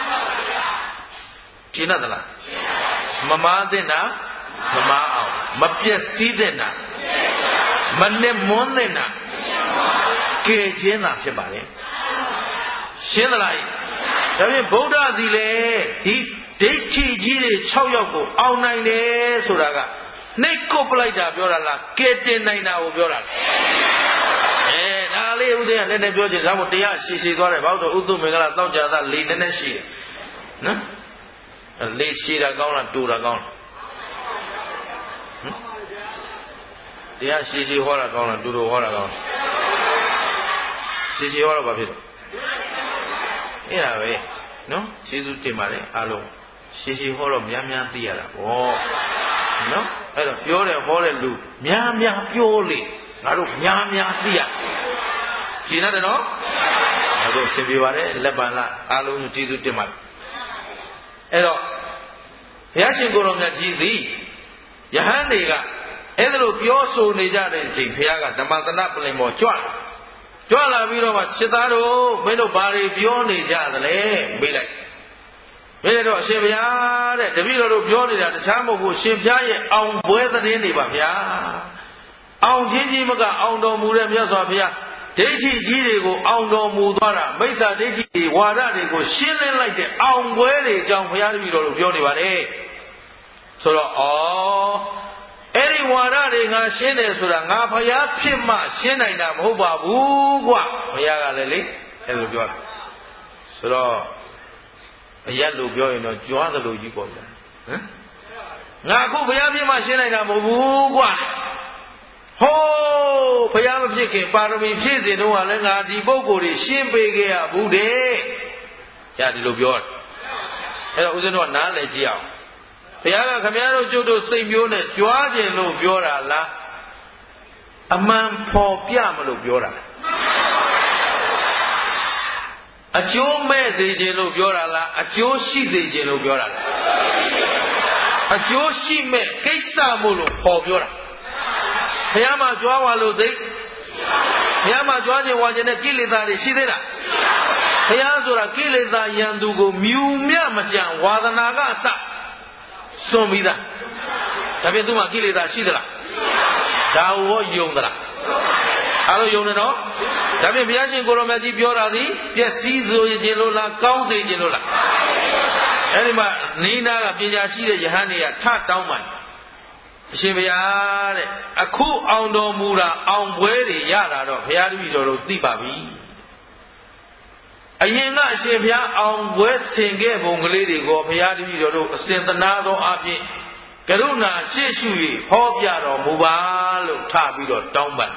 ရှင်းသလားမမားတဲ့နာမမားအောင်မပြည့်စည်တဲ့နာမနဲ့မွန်းတဲ့နာကဲခြင်းသာဖြစ်ပါလေရှင်းသလားဒါဖြင့်ဗုဒ္ဓသည်လေဒီဒိဋ္ဌိကြီးတွေ6ယောက်ကိုအောင်နိုင်တယ်ဆိုတာကနှိတ်ကုတ်ပလိုက်တာပြောတာလားကဲတင်နိုင်တာကိုပြောတာလားဒါလေးဥဒိယနဲ့လည်းပြောချင်ဒါမို့တရားရှည်သွားတယ်ဘာလို့ဥဒ္ဓမင်္ဂလာတောက်ကြတာလေနဲ့ရှိတယ်နော်လေရှည်တာကောင်းလားတူတာကောင်းလားတရားရှည်ဟောတာကောင်းလားတူဟောတာကောင်းလားရှည်ဟောတော့ဘာဖြစ်လဲအဲ့ဒါပဲနော်ကျေးဇူးတင်ပါတယ်အားလုံးရှည်ဟောတော့များသိရတာဗောနော်အဲ့တော့ပြောတယ်ဟောတဲ့လူများပြောလေငါတို့များသိရရှင်းရတယ်နော်အဲ့တော့ဆင်ပြေပါတယ်လက်ပံလားအားလုံးကျေးဇူးတင်ပါတယ်အဲ့တော့ဘုရားရှင်ကိုယ်တော်မြတ်ကြီးသည်ယဟန်တွေကအဲ့ဒါလိုပြောဆိုနေကြတဲ့အချိန်ဘုရားကဓမ္မသနပလင်ပေါ်ကြွလာပြီးတော့မှစစ်သားတို့မင်းတို့ဘာတွေပြောနေကြသလဲမေးလိုက်မင်းတို့အရှင်ဘုရားတဲ့တပည့်တော်တို့ပြောနေတာတခြားမဟုတ်ဘူးရှင်ဘုရားရဲ့အောင်ပွဲသတင်းတွေပါဗျာအောင်ချင်းကြီးမကအောင်တော်မူတဲ့မြတ်စွာဘုရားဒိဋ္ဌိကြီးတွေကိုအောင်တော်မူသွားတာမိစ္ဆာဒိဋ္ဌိတွေဝါဒတွေကိုရှင်းလင်းလိုက်တဲ့အောင်ပွဲတွေအကြောင်းဘုရားတပည့်တော်တို့ပြောနေပါတယ်ဆိုတော့အဲ့ဒီဝါဒတွေငါရှင်းတယ်ဆိုတာငါဘုရားဖြစ်မှရှင်းနိုင်တာမဟုတ်ပါဘူးကွဘုရားကလည်းလေအဲ့လိုပြောတာဆိုတော့အရက်လို့ပြောရင်တော့ကြွားသလိုကြီးပေါ့ဗျာဟမ်ငါအခုဘုရားဖြစ်မှရှင်းနိုင်တာမဟုတ်ဘူးကွဟိုးဘုရားမဖြစ်ခင်ပါရမီဖြည့်စင်တော့ကလည်းငါဒီပုဂ္ဂိုလ်တွေရှင်းပေးခဲ့ရဘူးတဲ့ညဒီလိုပြောတယ်အဲ့တော့ဦးဇင်းတို့ကနားလည်ကြည့်အောင်ဘုရားကခမည်းတော်ကျုပ်တို့စိတ်မျိုးနဲ့ကြွားခြင်းလို့ပြောတာလားအမှန်ဖော်ပြမလို့ပြောတာအကျိုးမဲ့စေခြင်းလို့ပြောတာလားအကျိုးရှိစေခြင်းလို့ပြောတာလားအကျိုးရှိမဲ့ကိစ္စမို့လို့ဖော်ပြောတာဘုရားမှာကြွားပါလို့စိတ်ဘုရားမှာကြွားခြင်းဝါခြင်းနဲ့ကိလေသာတွေရှိသေးလားဘုရားဆိုတာကိလေသာယံသူကိုမြူမြမကြံဝါဒနာကအစစွန့်ပြီးသားဒါဖြင့်သူ့မှာကိလေသာရှိသလားဒါဟောယုံသလားအားလုံးယုံတယ်နော်ဒါဖြင့်ဘုရားရှင်ကိုရောမြတ်ကြီးပြောတာဒီပျက်စီးဆိုခြင်းလို့လားကောင်းစေခြင်းလို့လားအဲ့ဒီမှာနိနာကပညာရှိတဲ့ယဟန်တွေကထတောင်းပန်အရှင်ဘုရားတဲ့အခုအောင်တော်မူတာအောင်ပွဲတွေရတာတော့ဘုရားတပည့်တော်တို့သိပါပြီအရင်ကအရှင်ဘုရားအောင်ပွဲဆင်ခဲ့ပုံကလေးတွေကိုဘုရားတပည့်တော်တို့အစဉ်သနာသောအဖြစ်ကရုဏာရှေ့ရှု၍ဟောပြတော်မူပါလို့ထပြီးတော့တောင်းပန်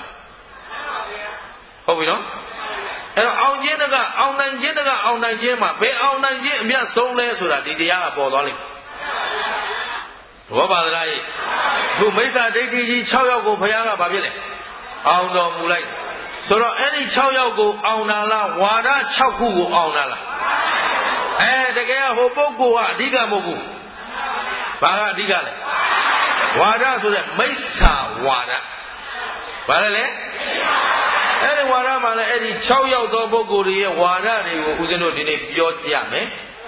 ဟုတ်ပြီနော်အဲ့တော့အောင်ခြင်းတကအောင်နိုင်ခြင်းတကအောင်နိုင်ခြင်းမှာဘယ်အောင်နိုင်ခြင်းအမြတ်ဆုံးလဲဆိုတာဒီတရားကပေါ်သွားလိမ့်ဘောပါသလားယခုမိစ္ဆာဒိဋ္ဌိကြီး6ယောက်ကိုဘုရားကဘာဖြစ်လဲအောင်တော်မူလိုက်ဆိုတော့အဲ့ဒီ6ယောက်ကိုအောင်တာလားဝါဒ6ခုကိုအောင်တာလားတကယ်ဟိုပုဂ္ဂိုလ်ကအဓိကမဟုတ်ဘူးဘာကအဓိကလဲဝါဒဆိုတဲ့မိစ္ဆာဝါဒဘာလဲလဲအဲ့ဒီဝါဒမှာလည်းအဲ့ဒီ6ယောက်သောပုဂ္ဂိုလ်တွေရဲ့ဝါဒတွေကိုဦးဇင်းတို့ဒီနေ့ပြောကြမယ်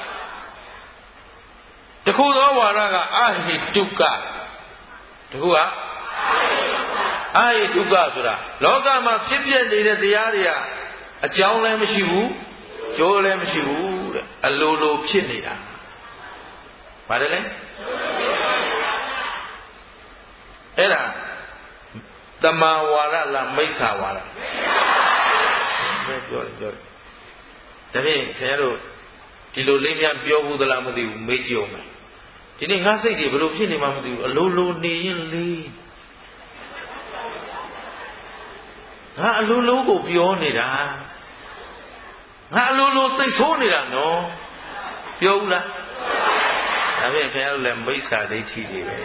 တခုသောဝါဒကအဟိတုကတခုကအဟိတုကဆိုတာလောကမှာဖြစ်ပြနေတဲ့တရားတွေကအကြောင်းလည်းမရှိဘူးကျိုးလည်းမရှိဘူးတဲ့အလိုလိုဖြစ်နေတာဘာလဲလဲအဲ့ဒါတမဝါဒလားမိစ္ဆာဝါဒပြောတယ်ဒါဖြင့်ခင်ဗျားတို့ဒီလိုလေးများပြောဘူးသလားမသိဘူးမေးကြည့်အောင်မယ်ဒီနေ့ငါစိတ်တွေဘယ်လိုဖြစ်နေမှမသိဘူးအလိုလိုနေရင်လေးငါအလိုလိုကိုပြောနေတာငါအလိုလိုစိတ်ဆိုးနေတာနော်ပြောဘူးလားဒါဖြင့်ခင်ဗျားတို့လည်းမိစ္ဆာဒိဋ္ဌိတွေပဲ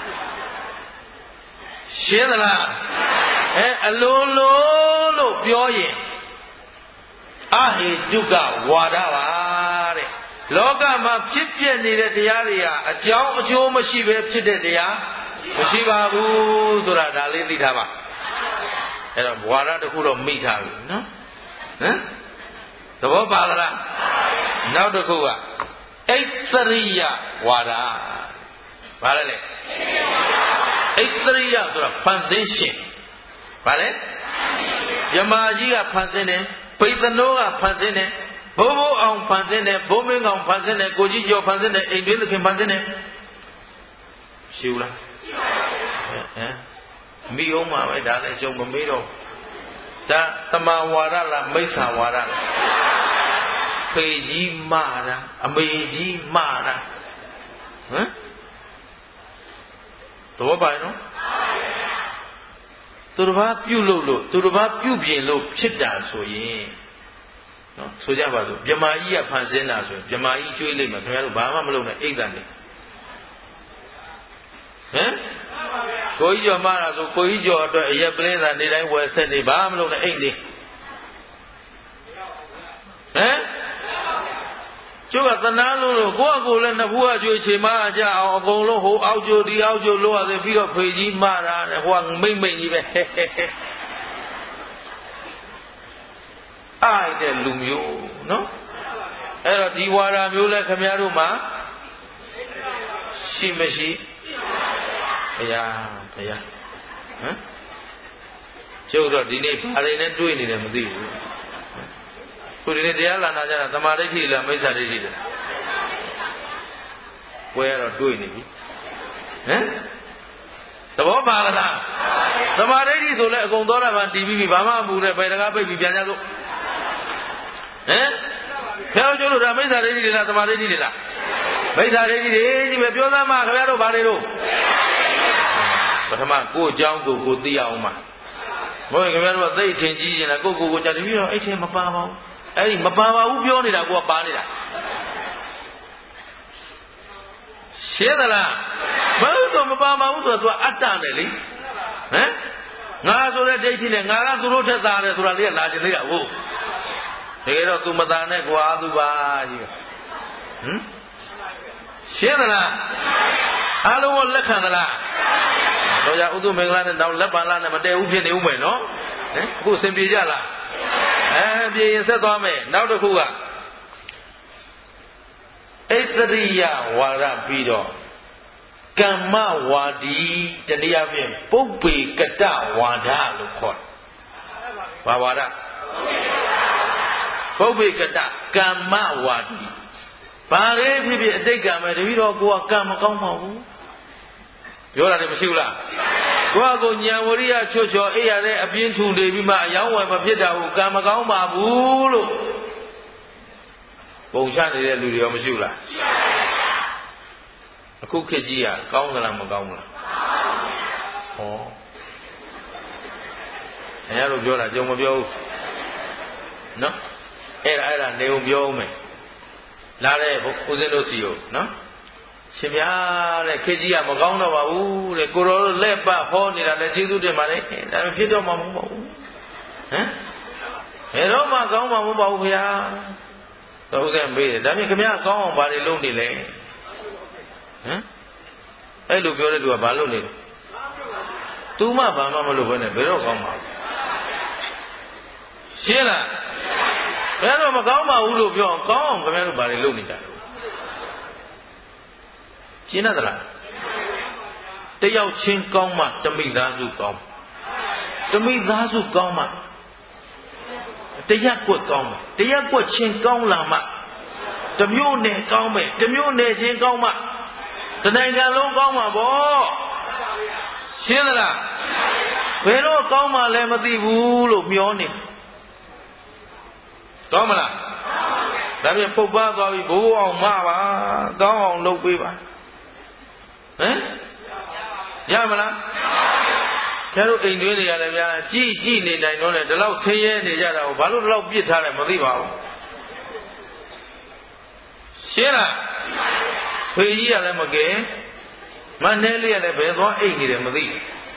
ရှင်းသလားအလိုလိုလို့ပြောရင်အဟိတုကဝါဒပါတဲ့လောကမှာဖြစ်ပြနေတဲ့တရားတွေကအကြောင်းအကျိုးမရှိပဲဖြစ်တဲ့တရားမရှိပါဘူးဆိုတာဒါလေးသိထားပါအဲ့တော့ဝါဒတစ်ခုတော့မိထားပြီနော်သဘောပါလားနောက်တစ်ခုကဣတရိယဝါဒဘာလဲလဲဣတရိယဆိုတာဖန်ဆင်းရှင်ဘာလဲမြမကြီးကဖန်ဆင်းတယ်ပိဿနောကဖန်ဆင်းတယ်ဘိုးဘိုးအောင်ဖန်ဆင်းတယ်ဘိုးမင်းကောင်ဖန်ဆင်းတယ်ကိုကြီးကျော်ဖန်ဆင်းတယ်အိမ်တွင်းသခင်ဖန်ဆင်းတယ်ရှိဘူးလားမိအောင်မှာပဲဒါလည်းအကျုံမမေးတော့ဒါတမဝါဒလားမိစ္ဆာဝါဒလားဖေကြီးမတာအမေကြီးမတာသဘောပါနော်သူတစ်ပါးပြုတ်လို့သူတစ်ပါးပြုတ်ပြင်လို့ဖြစ်တာဆိုရင်နော်ဆိုကြပါစို့မြမကြီးကဖန်ဆင်းတာဆိုရင်မြမကြီးကျွေးလိုက်မယ်ခင်ဗျားတို့ဘာမှမလုပ်နဲ့အိတ်တန်နေကိုကြီးကျော်မတာဆိုကိုကြီးကျော်အတွက်အရက်ပလင်းသာနေတိုင်းဝယ်ဆက်နေဘာမှမလုပ်နဲ့အိတ်နေကျုပ်ကသနာလို့ကိုယ့်အကိုလည်းနှစ်ဖူးအကျွေးချေမအကြအောင်အကုန်လုံးဟိုအောက်ကျိုးဒီအောက်ကျိုးလို့ရတယ်ပြီးတော့ဖေကြီးမတာတဲ့ဟိုကမိမ့်ကြီးပဲအားတဲ့လူမျိုးနော်အဲ့တော့ဒီဝါဒမျိုးလဲခင်ဗျားတို့မှာရှိမရှိဘုရားကျုပ်တော့ဒီနေ့ဘာတွေနဲ့တွေ့နေတယ်မသိဘူးခုဒီနေ့တရားလာနာကြတာသမာဓိဋ္ဌိလားမိစ္ဆာဒိဋ္ဌိလားပွဲရတော့တွေ့နေပြီသဘောပါလားသမာဓိဋ္ဌိဆိုလဲအကုန်သောတာပန်တည်ပြီးဘာမှမပူနဲ့ဘယ်တကားပိတ်ပြီးပြန်ကြစို့ဖျောက်ကျလို့ဒါမိစ္ဆာဒိဋ္ဌိလားသမာဓိဋ္ဌိလားမိစ္ဆာဒိဋ္ဌိတွေကြီးပဲပြောသားမှာခင်ဗျားတို့ဘာတွေလို့ပထမကိုယ့်အကြောင်းကိုသိအောင်မှာဘုရားခင်ဗျားတို့ကသိထင်ကြီးရင်လားကိုကြတယ်ပြီးတော့အဲ့ချင်းမပါပါဘူးအဲ့ဒီမပါပါဘူးပြောနေတာကိုကပါနေတာရှင်းသလားဘာလို့ဆိုမပါပါဘူးဆိုတော့ तू အတ္တနဲ့လေငါဆိုတဲ့ဒိဋ္ဌိနဲ့ငါကသူတို့ထက်သားတယ်ဆိုတာလေးကလာခြင်းသေးတာဟုတ်တကယ်တော့ तू မသားနဲ့ကွာ तू ပါကြီးရှင်းသလားအားလုံးကိုလက်ခံသလားတော့ရဥဒ္ဓမင်္ဂလာနဲ့တော့လက်ပံလာနဲ့မတည့်ဘူးဖြစ်နေဦးမယ်နော်အခုစင်ပြေကြလားပြေရင်ဆက်သွားမယ်နောက်တစ်ခုကဣတရိယဝါဒပြီးတော့ကမ္မဝါဒီတနည်းအားဖြင့်ပုပ္ပေကတဝါဒလို့ခေါ်တယ်ဘာဝါဒပုပ္ပေကတကမ္မဝါဒီဘာလေးဖြစ်ဖြစ်အတိတ်ကံပဲတပည့်တော်ကိုကကံမကောင်းပါဘူးပြောတာလည်းမရှိဘူးလားကိုကကိုဉာဏ်ဝရိယချွတ်ချော်အိရတဲ့အပြင်းထူနေပြီးမှအယောင်းဝယ်မဖြစ်တာဘူးကံမကောင်းပါဘူးလို့ပုံချနေတဲ့လူတွေရောမရှိဘူးလားအခုခေတ်ကြီးကကောင်းသလားမကောင်းဘူးလားဟောအဲ့လိုပြောတာကြုံမပြောဘူးနော်အဲ့ဒါနေုံပြောဦးမယ်လာတဲ့ဦးဇင်းတို့စီကိုနော်ရှင်ဗျာတဲ့ခေကြီးကမကောင်းတော့ပါဘူးတဲ့ကိုတော်တို့လက်ပတ်ဟောနေတာလည်းကျေးဇူးတင်ပါတယ်ဒါပေမဲ့ဖြစ်တော့မှမဟုတ်ပါဘူးဟမ်ဘယ်တော့မှကောင်းမှမဟုတ်ပါဘူးဗျာတော့ဦးဇင်းမေးတယ်ဒါဖြင့်ခင်ဗျားကောင်းအောင်ဘာတွေလုပ်နေလဲဟမ်အဲ့လိုပြောတဲ့သူကဘာလုပ်နေလဲသူမှဘာမှမလုပ်ဘဲနဲ့ဘယ်တော့ကောင်းမှာရှင်းလားဘယ်တော့မကောင်းပါဘူးလို့ပြောကောင်းအောင်ခင်ဗျားတို့ဘာတွေလုပ်နေကြလဲရှင်းသလားတယောက်ချင်းကောင်းမှတမိသားစုကောင်းတမိသားစုကောင်းမှတရက်ကွက်ကောင်းမှတရက်ကွက်ချင်းကောင်းလာမှတမျိုးနယ်ကောင်းမယ်တမျိုးနယ်ချင်းကောင်းမှတနိုင်ငံလုံးကောင်းမှာပေါ့ရှင်းသလားဘယ်တော့ကောင်းမှလည်းမသိဘူးလို့မျောနေကောင်းမလားဒါပြန်ပုတ်ပါသွားပြီဘိုးအောင်မပါကောင်းအောင်လုပ်ပေးပါဟမ်ရမလားကျတို့အိမ်တွင်းတွေရတယ်ဗျာကြည်နေနိုင်တော့လေဒီလောက်ဆင်းရဲနေကြတာကိုဘာလို့ဒီလောက်ပြစ်ထားလဲမသိပါဘူးရှင်းလားဖေကြီးကလည်းမကဲမနဲလေးကလည်းဘယ်သွားအိမ်နေတယ်မသိ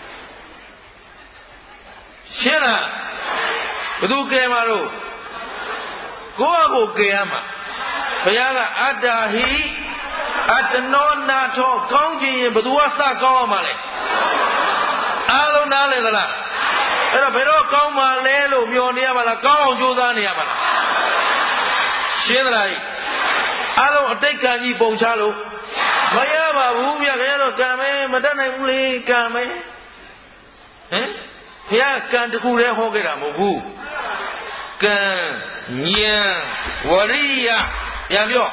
ရှင်းလားဘသူကဲမှာတော့ကိုယ့်အကိုကဲရမှာဘုရားကအတ္တဟိအတနောနာထောကောင်းခြင်းရင်ဘသူကစကောင်းရမှာလဲအားလုံးနားလည်သလားအဲ့တော့ဘယ်တော့ကောင်းမှာလဲလို့မျှော်နေရမှာလားကောင်းအောင်ကြိုးစားနေရမှာလားရှင်းသလားအားလုံးအတိတ်ကံကြီးပုံချလို့မရပါဘူးဗျာခင်ဗျားတို့ကံမဲမတတ်နိုင်ဘူးလေကံမဲဟမ်ဘုရားကံတခုတည်းဟောခဲ့တာမဟုတ်ဘူးကံဉာဏ်ဝရိယပြန်ပြော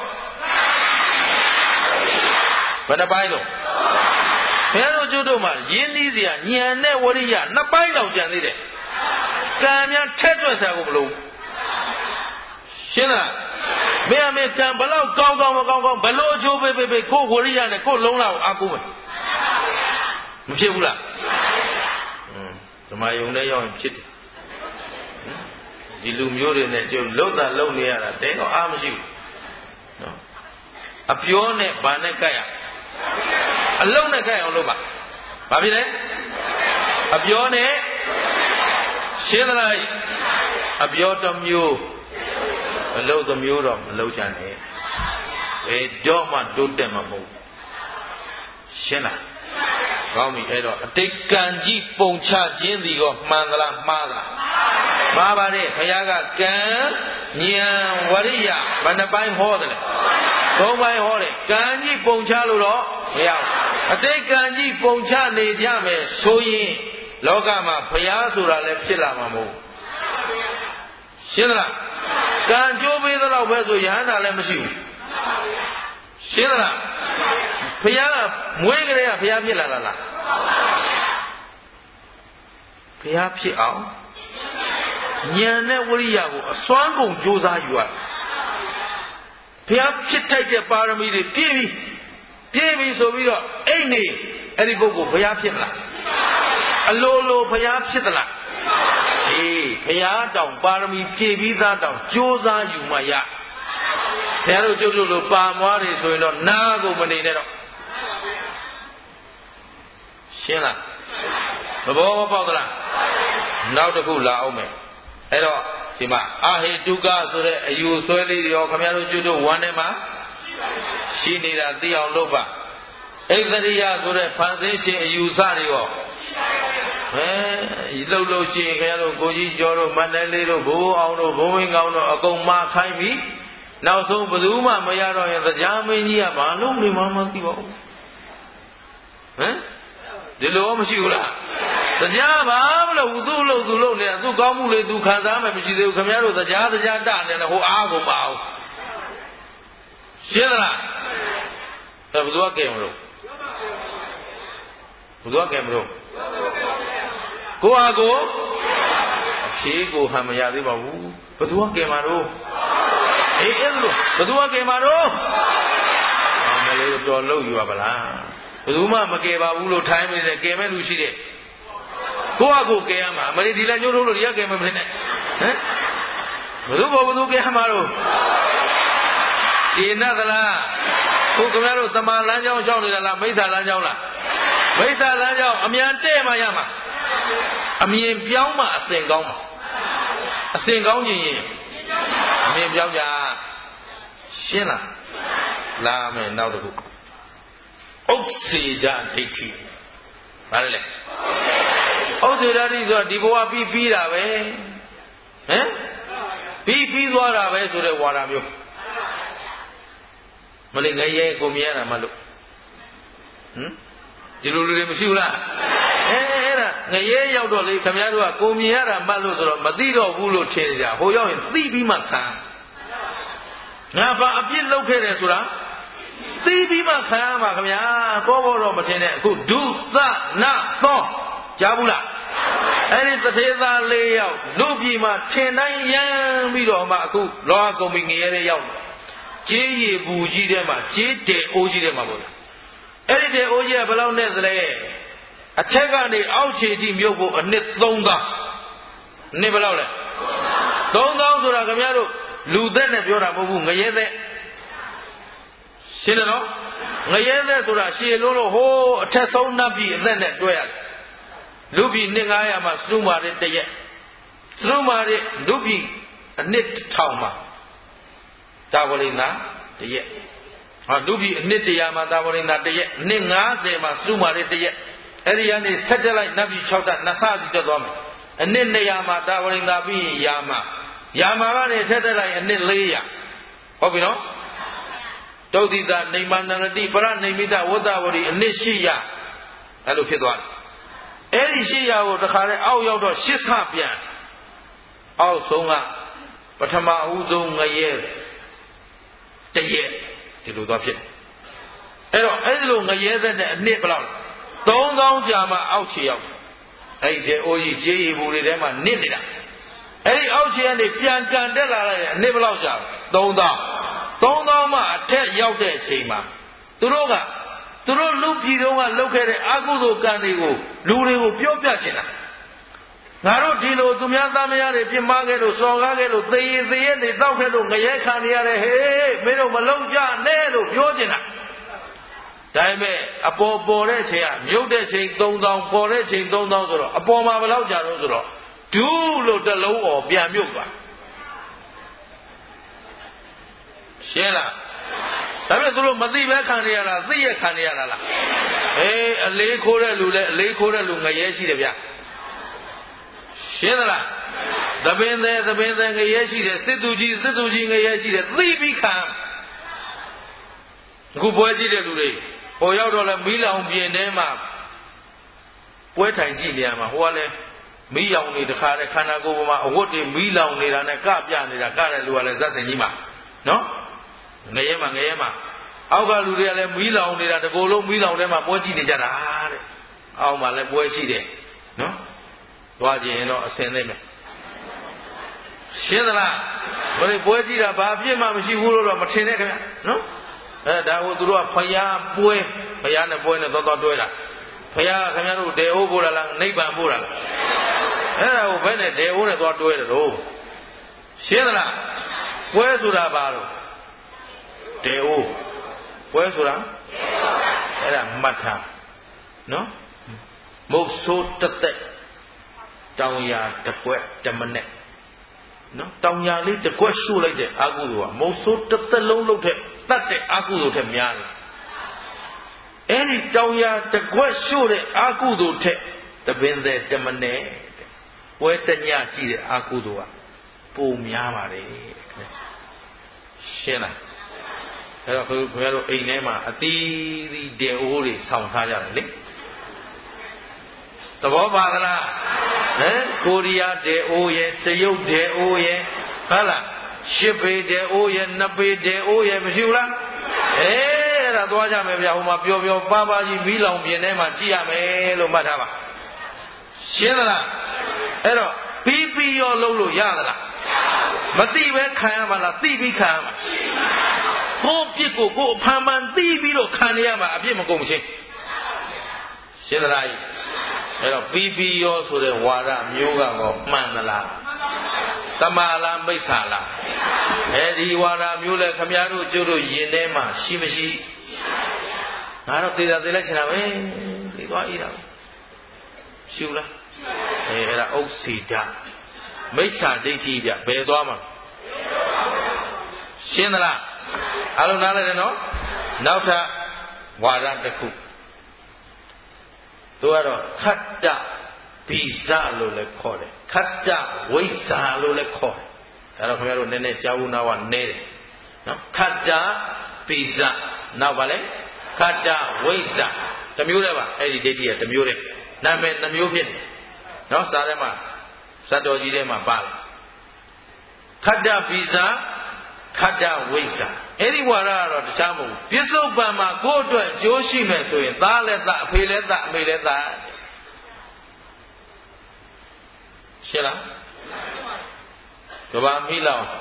ဘယ်နှပိုင်းလို့ဘုရားတို့ကျုပ်တို့မှာရင်းနှီးစရာဉာဏ်နဲ့ဝရိယနှစ်ပိုင်းတော့ကြံသေးတယ်ကံများထက်တွက်စရာကိုမလိုရှင်းလားမင်းအမေကံဘလောက်ကောင်းမကောင်းဘလို့အချိုးပေးကိုဝရိယနဲ့ကိုလုံးလာကိုအားကိုးမယ်မဖြစ်ဘူးလားဓမ္မယုံနဲ့ရောက်ရင်ဖြစ်တယ်ဒီလူမျိုးတွေနဲ့ကျုပ်လှုပ်တာလှုပ်နေရတာတဲတော့အားမရှိဘူးနော်အပြောနဲ့ဗာနဲ့ကြိုက်ရအလုံးနဲ့ကြိုက်အောင်လုပ်ပါဘာဖြစ်လဲအပြောနဲ့ရှင်းသလားအပြောတစ်မျိုးအလုံးတစ်မျိုးတော့မလုပ်ချင်နဲ့ဘယ်တော့မှတိုးတက်မှာမဟုတ်ရှင်းလားကောင်းပြီအဲ့တော့အတိတ်ကံကြီးပုံချခြင်းဒီကောမှန်သလားမှားသလားမှားပါတယ်ဘုရားကကံဉာဏ်ဝရိယဘယ်နှပိုင်းဟောတယ်လဲသုံးပိုင်းဟောတယ်ကံကြီးပုံချလို့တော့မရဘူးအတိတ်ကံကြီးပုံချနေကြမယ်ဆိုရင်လောကမှာဘုရားဆိုတာလည်းဖြစ်လာမှာမဟုတ်ရှင်းသလားကံကျိုးပေးသလောက်ပဲဆိုယဟန္တာလည်းမရှိဘူးရှင်းသလားဘုရားမွေးကလေးကဘုရားဖြစ်လာလားဘုရားဖြစ်အောင်ဉာဏ်နဲ့ဝိရိယကိုအစွမ်းကုန်ကြိုးစားယူရဘုရားဖြစ်ထိုက်တဲ့ပါရမီတွေပြည့်ပြီဆိုပြီးတော့အိတ်နေအဲ့ဒီပုဂ္ဂိုလ်ဘုရားဖြစ်မလားအလိုဘုရားဖြစ်သလားအေးဘုရားတောင်ပါရမီပြည့်ပြီးသားတောင်ကြိုးစားယူမှရဘုရားတို့ကျုပ်တို့လိုပါမွားတွေဆိုရင်တော့နားကိုမနေနဲ့တော့ရှင်းလားသဘောမပေါက်သလားနောက်တစ်ခုလာအောင်မယ်အဲ့တော့ဒီမှာအာဟိတုကဆိုတဲ့အယူဆွဲလေးတွေရောခင်ဗျားတို့ကျွတ်တို့ဝမ်းထဲမှာရှိနေတာသိအောင်လုပ်ပါဣသရိယဆိုတဲ့ဖန်ဆင်းရှင်အယူစတွေရောလို့ရှိရင်ခင်ဗျားတို့ကိုကြီးကျော်တို့မန္တလေးတို့ဘိုးအောင်တို့ဘုံဝင်းကောင်းတို့အကုန်မခိုင်းပြီနောက်ဆုံးဘယ်သူမှမရတော့ရင်တရားမင်းကြီးကဘာလို့နေမှမသိပါဘူးဒီလိုမရှိဘူးလားတရားဘာမလို့သူ့လို့နေသူကောင်းမှုလေသူခံစားမှမရှိသေးဘူးခင်ဗျားတို့တရားတနေတယ်ဟိုအားကိုမအောင်ရှင်းလားဘယ်သူကကဲမလို့ဘယ်သူကကဲမလို့ကိုဟာကိုအဖြေကိုဟန်မရသေးပါဘူးဘယ်သူကကဲမှာတော့အဲ့လိုဘယ်သူကကဲမှာတော့မလေးတော်လို့ယူရပါလားဘယ်သူမှမကဲပါဘူးလို့ထိုင်းနေတယ်ကဲမဲ့လူရှိတယ်ကိုဟာကိုကဲရမှာမလေးဒီလက်ညှိုးထိုးလို့ဒီကကဲမဖြစ်နဲ့ဘယ်သူကဲမှာတော့ဒီနတ်သလားကိုခင်ဗျားတို့တမန်လမ်းကြောင်းရှောက်နေတာလားမိစ္ဆာလမ်းကြောင်းလားမိစ္ဆာလမ်းကြောင်းအမြန်တဲ့မှရမှာအမြင်ပြောင်းမှအစဉ်ကောင်းမှာအစဉ်ကောင်းခြင်းရင်အမြင်ပြောင်းကြရှင်းလားလာမယ်နောက်တစ်ခုဥစ္စေကြဒိဋ္ဌိဘာလဲဥစ္စေကြဒိဋ္ဌိဆိုတာဒီဘဝပြီးတာပဲပြီးသွားတာပဲဆိုတဲ့ဝါဒမျိုးမလေးငရဲကိုမြင်ရတာမလို့ဒီလိုလူတွေမရှိဘူးလားအဲ့ဒါငရဲရောက်တော့လေခင်ဗျားတို့ကကိုမြင်ရတာမှတ်လို့ဆိုတော့မသိတော့ဘူးလို့ထင်ကြဟိုရောက်ရင်သိပြီးမှခံငါဘာအပြစ်လုပ်ခဲ့တယ်ဆိုတာသိပြီးမှခံရမှာခင်ဗျာပေါ်တော့မထင်နဲ့အခုဒုသနာသောကြားဘူးလားအဲ့ဒီတထေသား၄ယောက်လူပြည်မှာထင်တိုင်းရမ်းပြီးတော့မှအခုလောကကုန်ပြီငရဲတဲ့ရောက်ကြေးရည်ဘူးကြီးထဲမှာကြေးတဲအိုးကြီးထဲမှာပေါ့အဲ့ဒီတဲအိုးကြီးကဘယ်လောက်နဲ့သလဲအထက်ကနေအောက်ခြေထိမြုပ်ဖို့အနှစ်3000နှစ်ဘယ်လောက်လဲ3000ဆိုတာခင်ဗျားတို့လူသက်နဲ့ပြောတာမဟုတ်ဘူးငရဲသက်ရှင်းတယ်နော်ငရဲသက်ဆိုတာရှည်လို့ဟိုးအထက်ဆုံးနတ်ပြည်အသက်နဲ့တွဲရတယ်လူပြည်နှစ်900မှာစုမာတဲ့တရက်စုမာတဲ့လူပြည်အနှစ်1000မှာတာဝရိန္ဒာတရက်လူပြည်အနှစ်100မှာတာဝရိန္ဒာတရက်အနှစ်90မှာစုမာတဲ့တရက်အဲ့ဒီကနေဆက်တက်လိုက်နတ်ပြည်6တက်နှစ်ဆစီတက်သွားမယ်အနှစ်200မှာတာဝရိန္ဒာပြီးရင်ယာမကနေဆက်တက်လိုက်အနှစ်400ဟုတ်ပြီနော်ဒုတိယနေမန္တရတိပရနေမိတဝတ္တဝရီအနှစ်800အဲ့လိုဖြစ်သွားတယ်အဲ့ဒီ800ကိုတခါတည်းအောက်ရောက်တော့8ဆပြန်အောက်ဆုံးကပထမဦးဆုံးငရဲတရက်ဒီလိုသွားဖြစ်အဲ့တော့အဲ့ဒီလိုငရဲသက်တဲ့အနှစ်ဘယ်လောက်3000ကြာမှအောက်ခြေရောက်အဲ့ဒီအိုးကြီးကြေးရည်ဘူးတွေထဲမှာနစ်နေတာအဲ့ဒီအောက်ခြေကနေပြန်ကန်တက်လာလိုက်အနှစ်ဘယ်လောက်ကြာ3000မှအထက်ရောက်တဲ့အချိန်မှာသူတို့လူပြည်တော်ကလုပ်ခဲ့တဲ့အာကုသိုလ်ကံတွေကိုလူတွေကိုပြောပြချင်တာငါတို့ဒီလိုသူများသားမယားတွေပြစ်မှားခဲ့လို့စော်ကားခဲ့လို့သေရဲတွေတောက်ခဲ့လို့ငရဲခံရရတယ်ဟေးမင်းတို့မလုံးကြနဲ့လို့ပြောချင်တာဒါပေမဲ့အပေါ်တဲ့အချိန်ကမြုပ်တဲ့ချိန်3000ပေါ်တဲ့ချိန်3000ဆိုတော့အပေါ်မှာဘယ်လောက်ကြာတော့ဆိုတော့ဒူးလို့တစ်လုံးអော်ပြန်မြုပ်သွားရှင်းလားဒါပေမဲ့သူတို့မသိပဲခံရတာသိရခံရတာလားအလေးခိုးတဲ့လူလည်းအလေးခိုးတဲ့လူငရဲရှိတယ်ဗျရှင်းသလားသပင်သည်ငရဲရှိတယ်စစ်သူကြီးငရဲရှိတယ်သိပြီးခံအခုပွဲကြည့်တဲ့လူတွေဟိုရောက်တော့လဲမီးလောင်ပြင်းထဲမှာပွဲထိုင်ကြည့်နေရမှာဟိုကလည်းမီးလောင်နေတခါတည်းခန္ဓာကိုယ်ပေါ်မှာအဝတ်တွေမီးလောင်နေတာနဲ့ကပြနေတာကတဲ့လူကလည်းဇတ်စင်ကြီးမှာနော်ငရဲမှာအောက်ကလူတွေကလည်းမီးလောင်နေတာတကိုယ်လုံးမီးလောင်ထဲမှာပွဲကြည့်နေကြတာတဲ့အောက်မှာလည်းပွဲရှိတယ်နော်သွားကြရင်တော့အစင်သိမယ်ရှင်းသလားဘယ်ပွဲကြည့်တာဘာပြစ်မှမရှိဘူးလို့တော့မထင်နဲ့ခင်ဗျနော်ဒါကိုသူတို့ကဖယားနဲ့ပွဲနဲ့သွားတွဲတာဖယားခင်ဗျားတို့ဒေအိုးပို့တာလားနိဗ္ဗာန်ပို့တာလားအဲ့ဒါကိုဘယ်နဲ့ဒေအိုးနဲ့သွားတွဲတယ်တော့ရှင်းသလားပွဲဆိုတာဘာလို့ဒေအိုးပွဲဆိုတာအဲ့ဒါမှတ်ထားနော်မုတ်ဆိုးတက်တက်တောင်ရတကွက်တမနဲ့နော်တောင်ရလေးတကွက်ရှို့လိုက်တဲ့အာကုသိုလ်ကမုတ်ဆိုးတက်တက်လုံးလုံးထက်တတ်တဲ့အာကုသိုလ်ထက်များတယ်အဲ့ဒီတောင်ရတကွက်ရှို့တဲ့အာကုသိုလ်ထက် The bin there, Demone, where Tanya, Akudua, Boom Yamari, Shena. Hello, Inema, a tea, the old sound higher. The Bobala, Korea de Oye, Sayo de Oye, Hala, Shippe de Oye, Nape de Oye, Missoula. La Doja Mabia, Pio, Baba, Milon, Vienema, Giamelo, Madama. Shena, Hello, Pipi or Lolo Yala. Mativa Kayama, TV Kama. Go people, go Paman, TV, Kanyama, Abimagomshi. Shena. Bibi also the Wada Muga Mandala Tamala Baisala Eddie Wada Mula Kamiaru Juru Yenema Shimashi. I don't think that the election of it was Shula Era Oxida Mesa Detia Bedoma Shinala Alunala Nauta Wada the cook. Kata Pisa Lole Kore, Kata Waisa Lole Kore. Aracomero Nene Jauna one Nere. Kata Pisa Navale, Kata Waisa. The Mureva, Eddie Detia, the Mure. Namen the Mupin. No Salema, Sato Yidema Bal. Kata Pisa, Kata Waisa. Anyone out of the Chamu. Piso Bama, go to a Joshi Meto, Daleta, Pileta, Mileta. Shella? Toba Mila.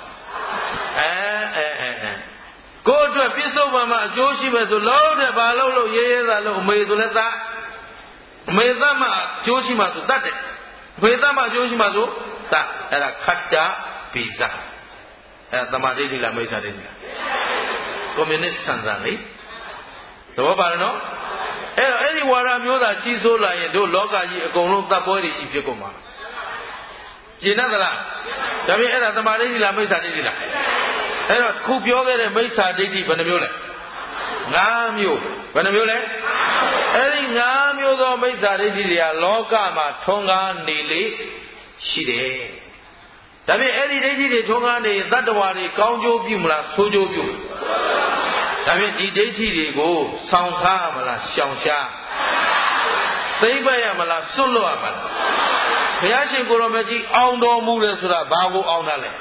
Go to a Piso Bama, Joshi Meto, Lord, the Balolo, Yeza, Meduleta. Medama, Joshima to that. Medama, Joshima to that. And a Kata Pizza. At the Madrid La Mesa. Communist Sanzani. The Wabano? Any Wara Muda Chisola and do Loga Gonota body if you come. Ginadala. Dami era the Madrid La Mesa Dilla. Era Kupioga and Mesa Diti Panamula. Namu, Panamula? Any Namu Mesa Dilia, Loga, Tonga, Nili, Shide. Dami any day Tonga, that the Wari, Conjo Bumla, Sojo Bum. I mean, the day go, Sound Hamala, Shansha. They by Amala, Solo Amala. Piashi Goromaji, Aundo Murasura, Babu Aunale.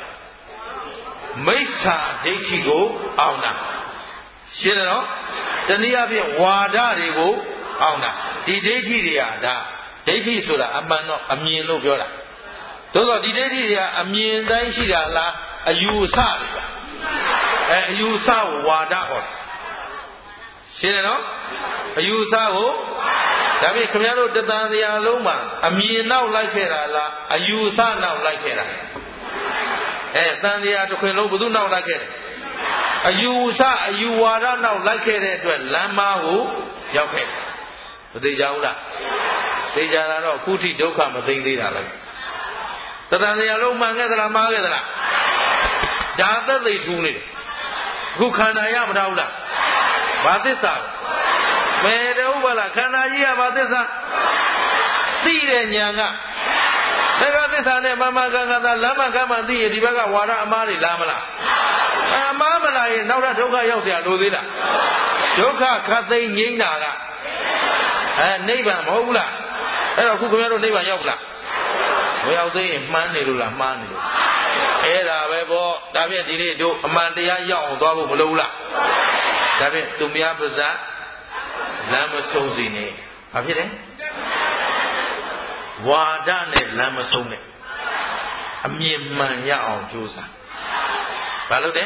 Mesa, Deti go, Auna. Shino, the Niabi, Wada, they go, Auna. The Deti, Deti Sura, Amano, Amino Viola. Those are the Deti, Amin Daishila, a Yusa. You saw Wada. Shino? You saw that we come out of the Loma. A me now like it, a you saw now like it. And then the other Queen now like it. A you saw a you Wada now like it to a Lama who Yake. But they Jaula. They Jara Kuti Doka, but they did. The Loma Magala. Dada they do it. Who can I am Dauda? Batisa. Where over can I hear Batisa? See the Yanga. Never this and Mamma Ganga, Lama Gama, the Divaga, Wara Amari Lamala. Mamma, now that Doga Yosia Ludila. Doka Kate Yinga. And neighbor Mola. And who come out neighbor Yoga. We are doing Manila Manu. Era Bebo, David did do Amandia Young, Dobu Lula. David to me up as that Lamasozine. Have you then? Wadane Lamasone. A mere mania on Josa. Balode?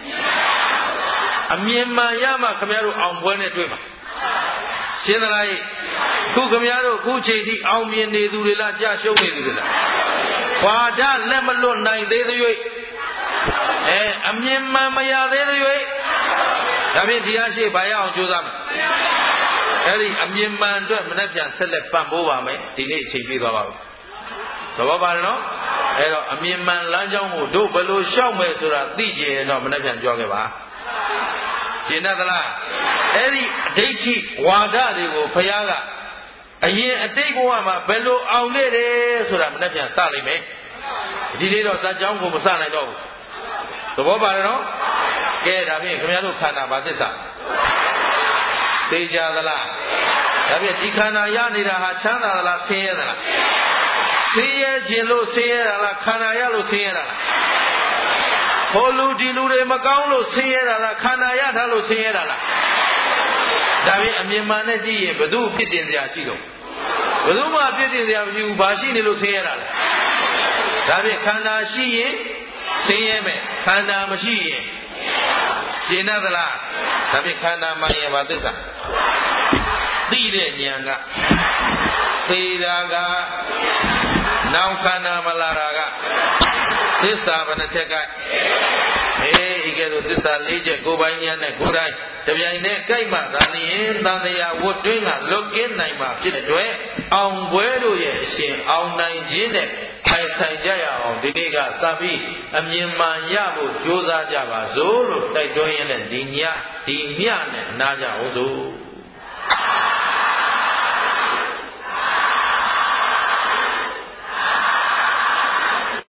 A mere Mayama Camaro on Buena Duma. Generally, who Camaro, who J.D. Almian de Dula, Jasho Dula. Wada Lemalo 9 days away. A mere Maya days away. David Diashi by our Josam. Eddie, a mere man to Manapian select Pamboa, delay Chibi Gaba. The Babano, a mere man Lanjong, do below Shawme Sura, DJ, and Manapian Jogava. Jinadala. Eddie, Dati, Wada, they go Payaga. အရင်အတိတ်ဘဝမှာဘယ်လိုအောင်ခဲ့တယ်ဆိုတာမနှက်ပြန်စလိုက်မယ်ဒီနေ့တော့ဇာတ်ကြောင်းကိုမစနိုင်တော့ဘူးသဘောပါတယ်နော်ကဲဒါဖြင့်ခင်ဗျားတို့ခန္ဓာဘာသစ္စာသိကြသလားဒါဖြင့်ဒီခန္ဓာရနေတာဟာချမ်းသာသလားဆင်းရဲသလားဆင်းရဲခြင်းလို့ဆင်းရဲတာလားခန္ဓာရလို့ဆင်းရဲတာလားဟိုလူဒီလူတွေမကောင်းလို့ဆင်းရဲတာလားခန္ဓာရထားလို့ဆင်းရဲတာလားဒါဖြင့်အမြင်မှန်နဲ့ကြည့်ရင်ဘယ်သူဖြစ်တင်စရာရှိတော့ဘယ်သူမှဖြစ်တင်စရာမရှိဘူးဘာရှိနေလို့ဆင်းရဲတာလဲဒါဖြင့်ခန္ဓာရှိရင်ဆင်းရဲမယ်ခန္ဓာမရှိရင်ရှင်းသလားဒါဖြင့်ခန္ဓာမှရင်ဘာသစ္စာသိတဲ့ဉာဏ်ကသေတာကနောက်ခန္ဓာမလာတာကသစ္စာဘယ်နှချက်ကဤကဲ့သို့သစ္စာ၄ချက်ကိုယ်ပိုင်ဉာဏ်နဲ့ကိုယ်တိုင်တပြိုင်တည်းကြိုက်မှသာလျှင်သံဃာဝတ်တွင်းကလွတ်ကင်းနိုင်မှာဖြစ်တဲ့အတွက်အောင်ပွဲတို့ရဲ့အရှင်အောင်နိုင်ခြင်းနဲ့ထိုင်ဆိုင်ကြရအောင်ဒီနေ့ကစပြီးအမြင်မှန်ရဖို့ကြိုးစားကြပါစို့လို့တိုက်တွန်းရင်းနဲ့ဒီညနဲ့နားကြအောင်စို့